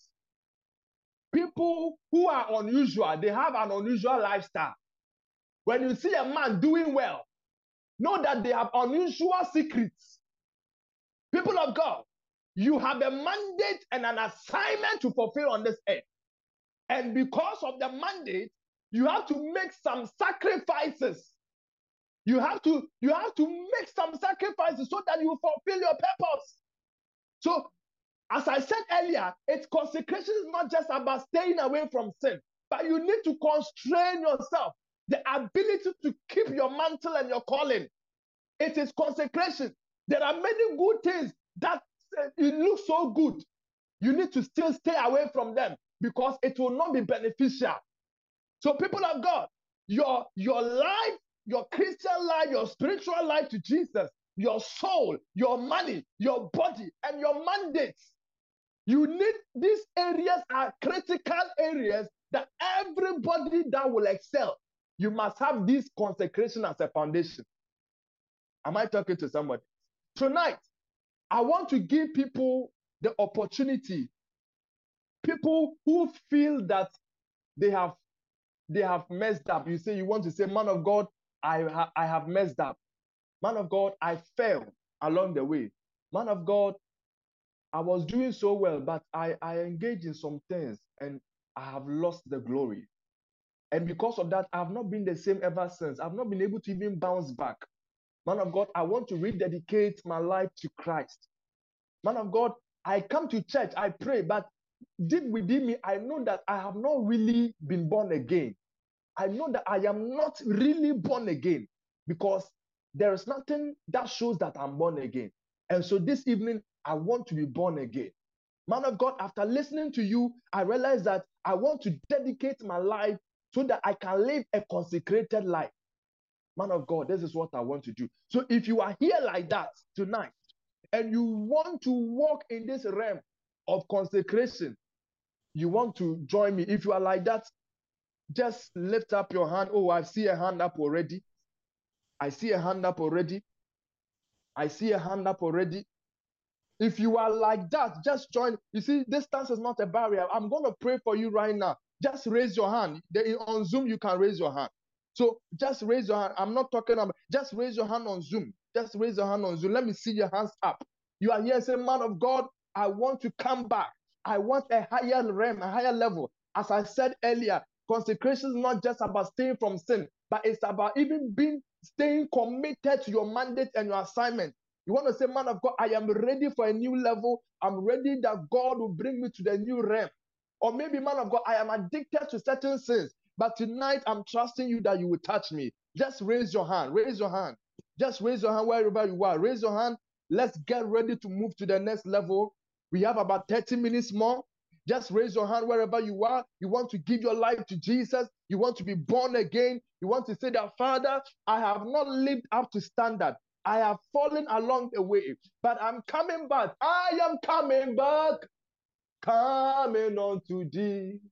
People who are unusual, they have an unusual lifestyle. When you see a man doing well, know that they have unusual secrets. People of God, you have a mandate and an assignment to fulfill on this earth. And because of the mandate, you have to make some sacrifices. You have to make some sacrifices so that you fulfill your purpose. So, as I said earlier, its consecration is not just about staying away from sin, but you need to constrain yourself. The ability to keep your mantle and your calling. It is consecration. There are many good things that it looks so good. You need to still stay away from them because it will not be beneficial. So, people of God, your life, your Christian life, your spiritual life to Jesus, your soul, your money, your body, and your mandates. You need, these areas are critical areas that everybody that will excel, you must have this consecration as a foundation. Am I talking to somebody? Tonight, I want to give people the opportunity, people who feel that they have messed up. You say, you want to say, man of God, I have messed up. Man of God, I failed along the way. Man of God, I was doing so well, but I engaged in some things and I have lost the glory. And because of that, I have not been the same ever since. I've not been able to even bounce back. Man of God, I want to rededicate my life to Christ. Man of God, I come to church, I pray, but deep within me, I know that I have not really been born again. I know that I am not really born again because there is nothing that shows that I'm born again. And so this evening, I want to be born again. Man of God, after listening to you, I realized that I want to dedicate my life so that I can live a consecrated life. Man of God, this is what I want to do. So if you are here like that tonight and you want to walk in this realm of consecration, you want to join me. If you are like that, just lift up your hand. Oh, I see a hand up already. I see a hand up already. I see a hand up already. If you are like that, just join. You see, distance is not a barrier. I'm going to pray for you right now. Just raise your hand. On Zoom, you can raise your hand. So just raise your hand. I'm not talking about, just raise your hand on Zoom. Just raise your hand on Zoom. Let me see your hands up. You are here saying, man of God, I want to come back. I want a higher realm, a higher level. As I said earlier, consecration is not just about staying from sin, but it's about even staying committed to your mandate and your assignment. You want to say, man of God, I am ready for a new level. I'm ready that God will bring me to the new realm. Or maybe, man of God, I am addicted to certain sins. But tonight, I'm trusting you that you will touch me. Just raise your hand. Raise your hand. Just raise your hand wherever you are. Raise your hand. Let's get ready to move to the next level. We have about 30 minutes more. Just raise your hand wherever you are. You want to give your life to Jesus. You want to be born again. You want to say that, Father, I have not lived up to standard. I have fallen along the way, but I'm coming back. I am coming back. Coming unto thee.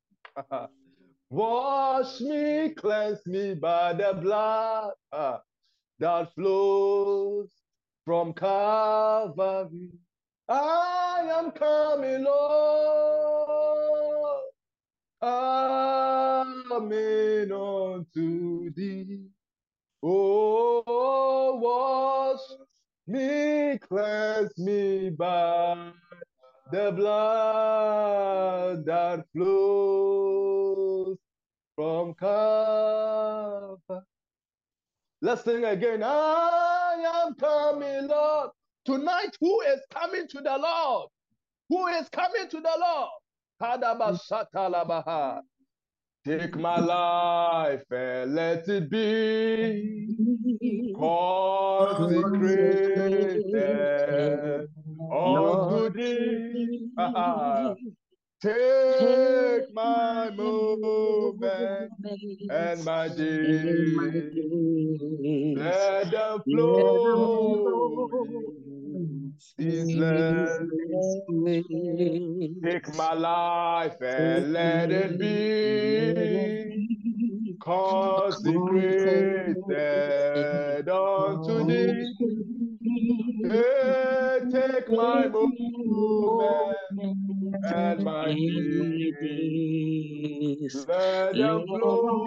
Wash me, cleanse me by the blood that flows from Calvary. I am coming, Lord, coming unto thee. Oh, wash me, cleanse me by the blood that flows from Calvary. Let's sing again. I am coming, Lord. Tonight, who is coming to the Lord? Who is coming to the Lord? Kadabashatalabaha. Take my life and let it be consecrated unto thee. Take my movement and my deeds, let them flow ceaseless. Take my life and let it be consecrated unto thee. moment and my days. Let them flow.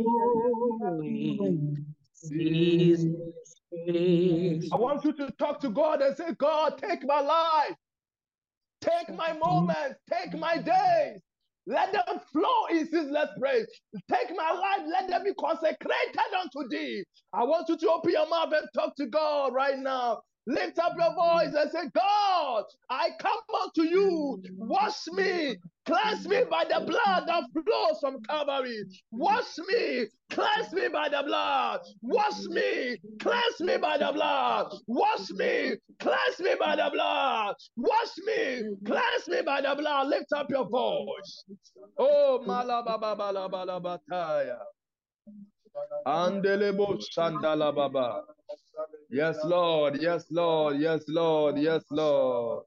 I want you to talk to God and say, God, take my life, take my moments, take my days. Let them flow in ceaseless praise. Take my life, let them be consecrated unto thee. I want you to open your mouth and talk to God right now. Lift up your voice and say, God, I come unto you. Wash me, cleanse me by the blood that flows from Calvary. Wash me, cleanse me by the blood. Wash me, cleanse me by the blood. Wash me, cleanse me by the blood. Wash me, cleanse me by the blood. Lift up your voice. Oh, malababalabataya. Andelebo shandalababa. Yes, Lord. Yes, Lord. Yes, Lord. Yes, Lord.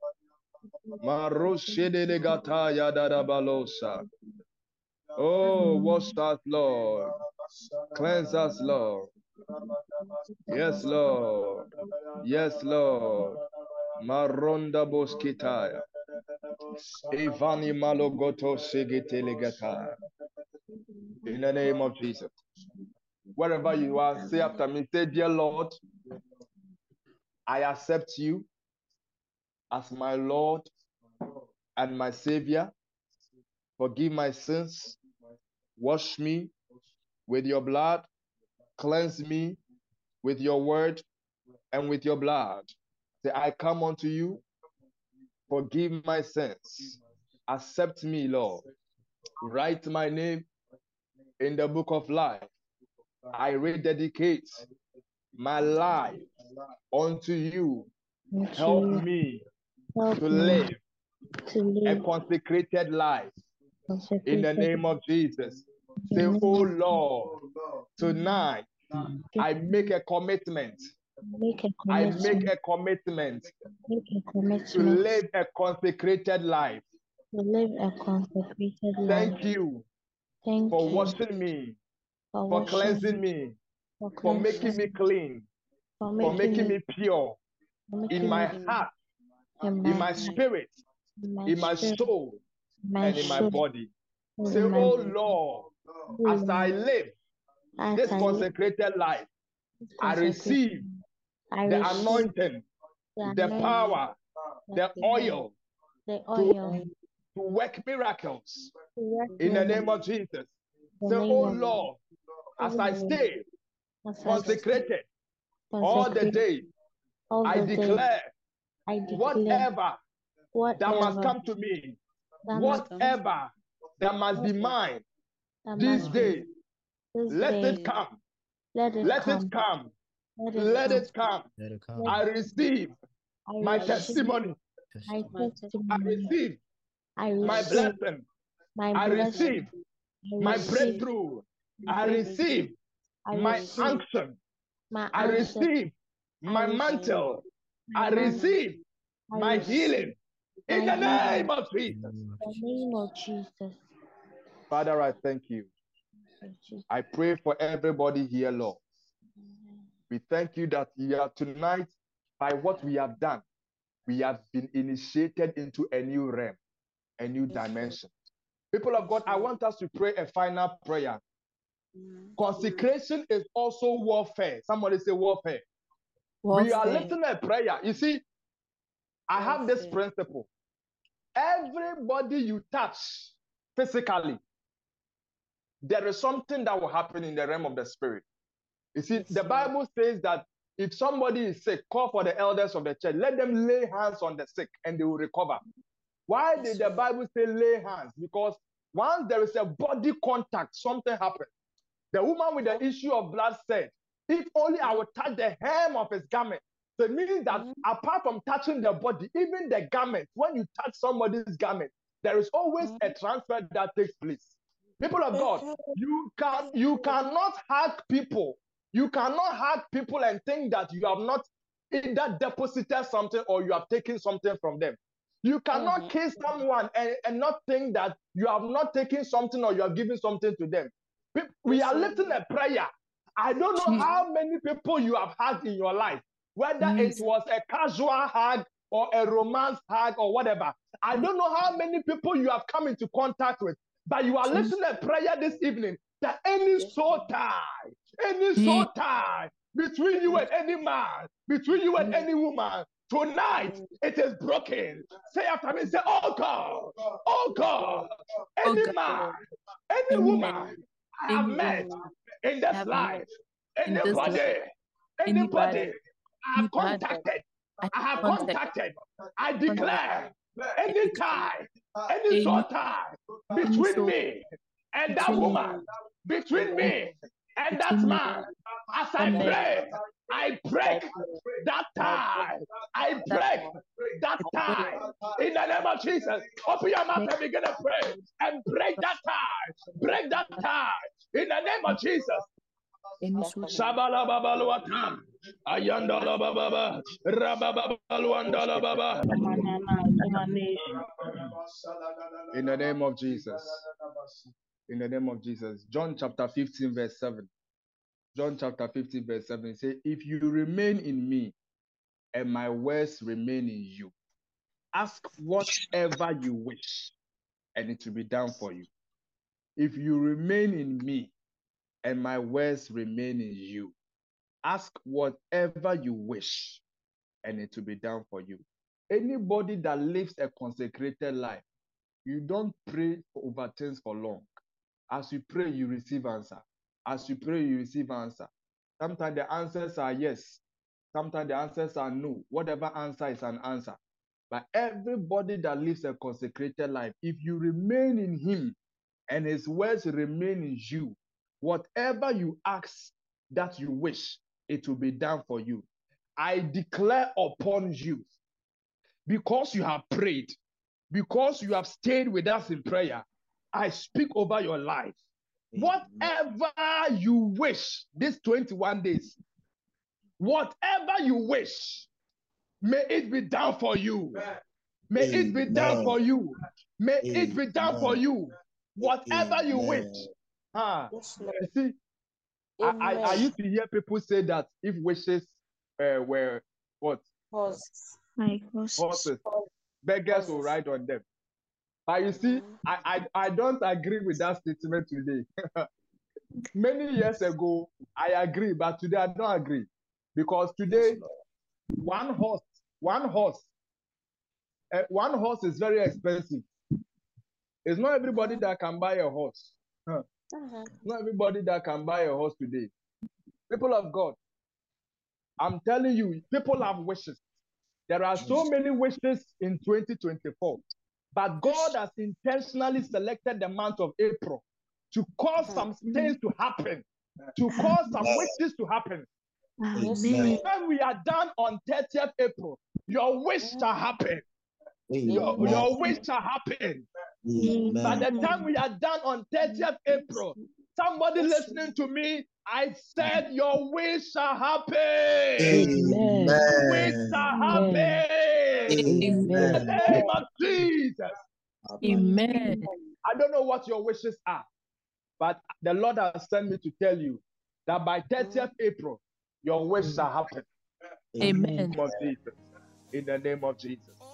Marushidelegataya dadabalosa. Oh, wash us, Lord. Cleanse us, Lord. Yes, Lord. Yes, Lord. Maronda boskitaya. Ivani malogoto sigitelegata. In the name of Jesus. Wherever you are, say after me, say, dear Lord, I accept you as my Lord and my Savior. Forgive my sins. Wash me with your blood. Cleanse me with your word and with your blood. Say, I come unto you. Forgive my sins. Accept me, Lord. Write my name in the book of life. I rededicate my life unto you. Help me to live a consecrated life in the name of Jesus. Say, oh Lord, tonight I make a commitment. I make a commitment to live a consecrated life. Thank you for washing me, for cleansing me, for making me clean, for making me pure in my heart, in my spirit, in my soul, and in my body. Say, oh Lord, as I live this consecrated life, I receive the anointing, the power, the oil to work miracles in the name of Jesus. Say, oh Lord, as I stay consecrated all the day, I declare whatever that must come to me, whatever that must be mine this day, let it come. Let it come. Let it come. I receive my testimony. I receive my blessing. I receive my breakthrough. I receive my unction. I receive my mantle. I receive my healing in the name of Jesus. Father, I thank you. I pray for everybody here, Lord. We thank you that tonight, by what we have done, we have been initiated into a new realm, a new dimension. People of God, I want us to pray a final prayer. Consecration is also warfare. Somebody say warfare. We are lifting a prayer. You see, I have this principle. Everybody you touch physically, there is something that will happen in the realm of the spirit. You see, the Bible says that if somebody is sick, call for the elders of the church. Let them lay hands on the sick and they will recover. Why did the Bible say lay hands? Because once there is a body contact, something happens. The woman with the issue of blood said, if only I would touch the hem of his garment. So it means that apart from touching the body, even the garment, when you touch somebody's garment, there is always a transfer that takes place. People of God, you cannot hug people. You cannot hug people and think that you have not either deposited something or you have taken something from them. You cannot kiss someone and not think that you have not taken something or you have given something to them. We are lifting a prayer. I don't know how many people you have hugged in your life, whether it was a casual hug or a romance hug or whatever. I don't know how many people you have come into contact with, but you are lifting a prayer this evening that any soul tie between you and any man, between you and any woman, tonight it is broken. Say after me, say, oh God, any man, any woman I have met in this life, anybody I have contacted, I declare any tie, any soul tie between me and that woman, between me and that man, as I break that tie. I break that tie in the name of Jesus. Open your mouth and begin to pray and break that tie. Break that tie in the name of Jesus. Shabala babaluata, ayandala baba, rababaluandala baba. In the name of Jesus. In the name of Jesus. John chapter 15, verse 7. John chapter 15, verse 7 says, if you remain in me and my words remain in you, ask whatever you wish and it will be done for you. If you remain in me and my words remain in you, ask whatever you wish and it will be done for you. Anybody that lives a consecrated life, you don't pray over things for long. As you pray, you receive answer. As you pray, you receive answer. Sometimes the answers are yes. Sometimes the answers are no. Whatever answer is an answer. But everybody that lives a consecrated life, if you remain in him and his words remain in you, whatever you ask that you wish, it will be done for you. I declare upon you, because you have prayed, because you have stayed with us in prayer, I speak over your life. Whatever you wish, these 21 days, whatever you wish, may it be done for you. May it be done for you. May it be done for you. Whatever you wish. You see, I used to hear people say that if wishes were what? Horses. Beggars will ride on them. But you see, I don't agree with that statement today. Many years ago, I agree, but today I don't agree. Because today, one horse is very expensive. It's not everybody that can buy a horse. Not everybody that can buy a horse today. People of God, I'm telling you, people have wishes. There are so many wishes in 2024. But God has intentionally selected the month of April to cause some things to happen, to cause some wishes to happen. When we are done on 30th April, your wish shall happen. Your wish shall happen. By the time we are done on 30th April, somebody listening to me, I said your wish shall happen. Your wish shall happen. In the name of Jesus. Amen. I don't know what your wishes are, but the Lord has sent me to tell you that by 30th April, your wish shall happen. Amen. In the name of Jesus. In the name of Jesus.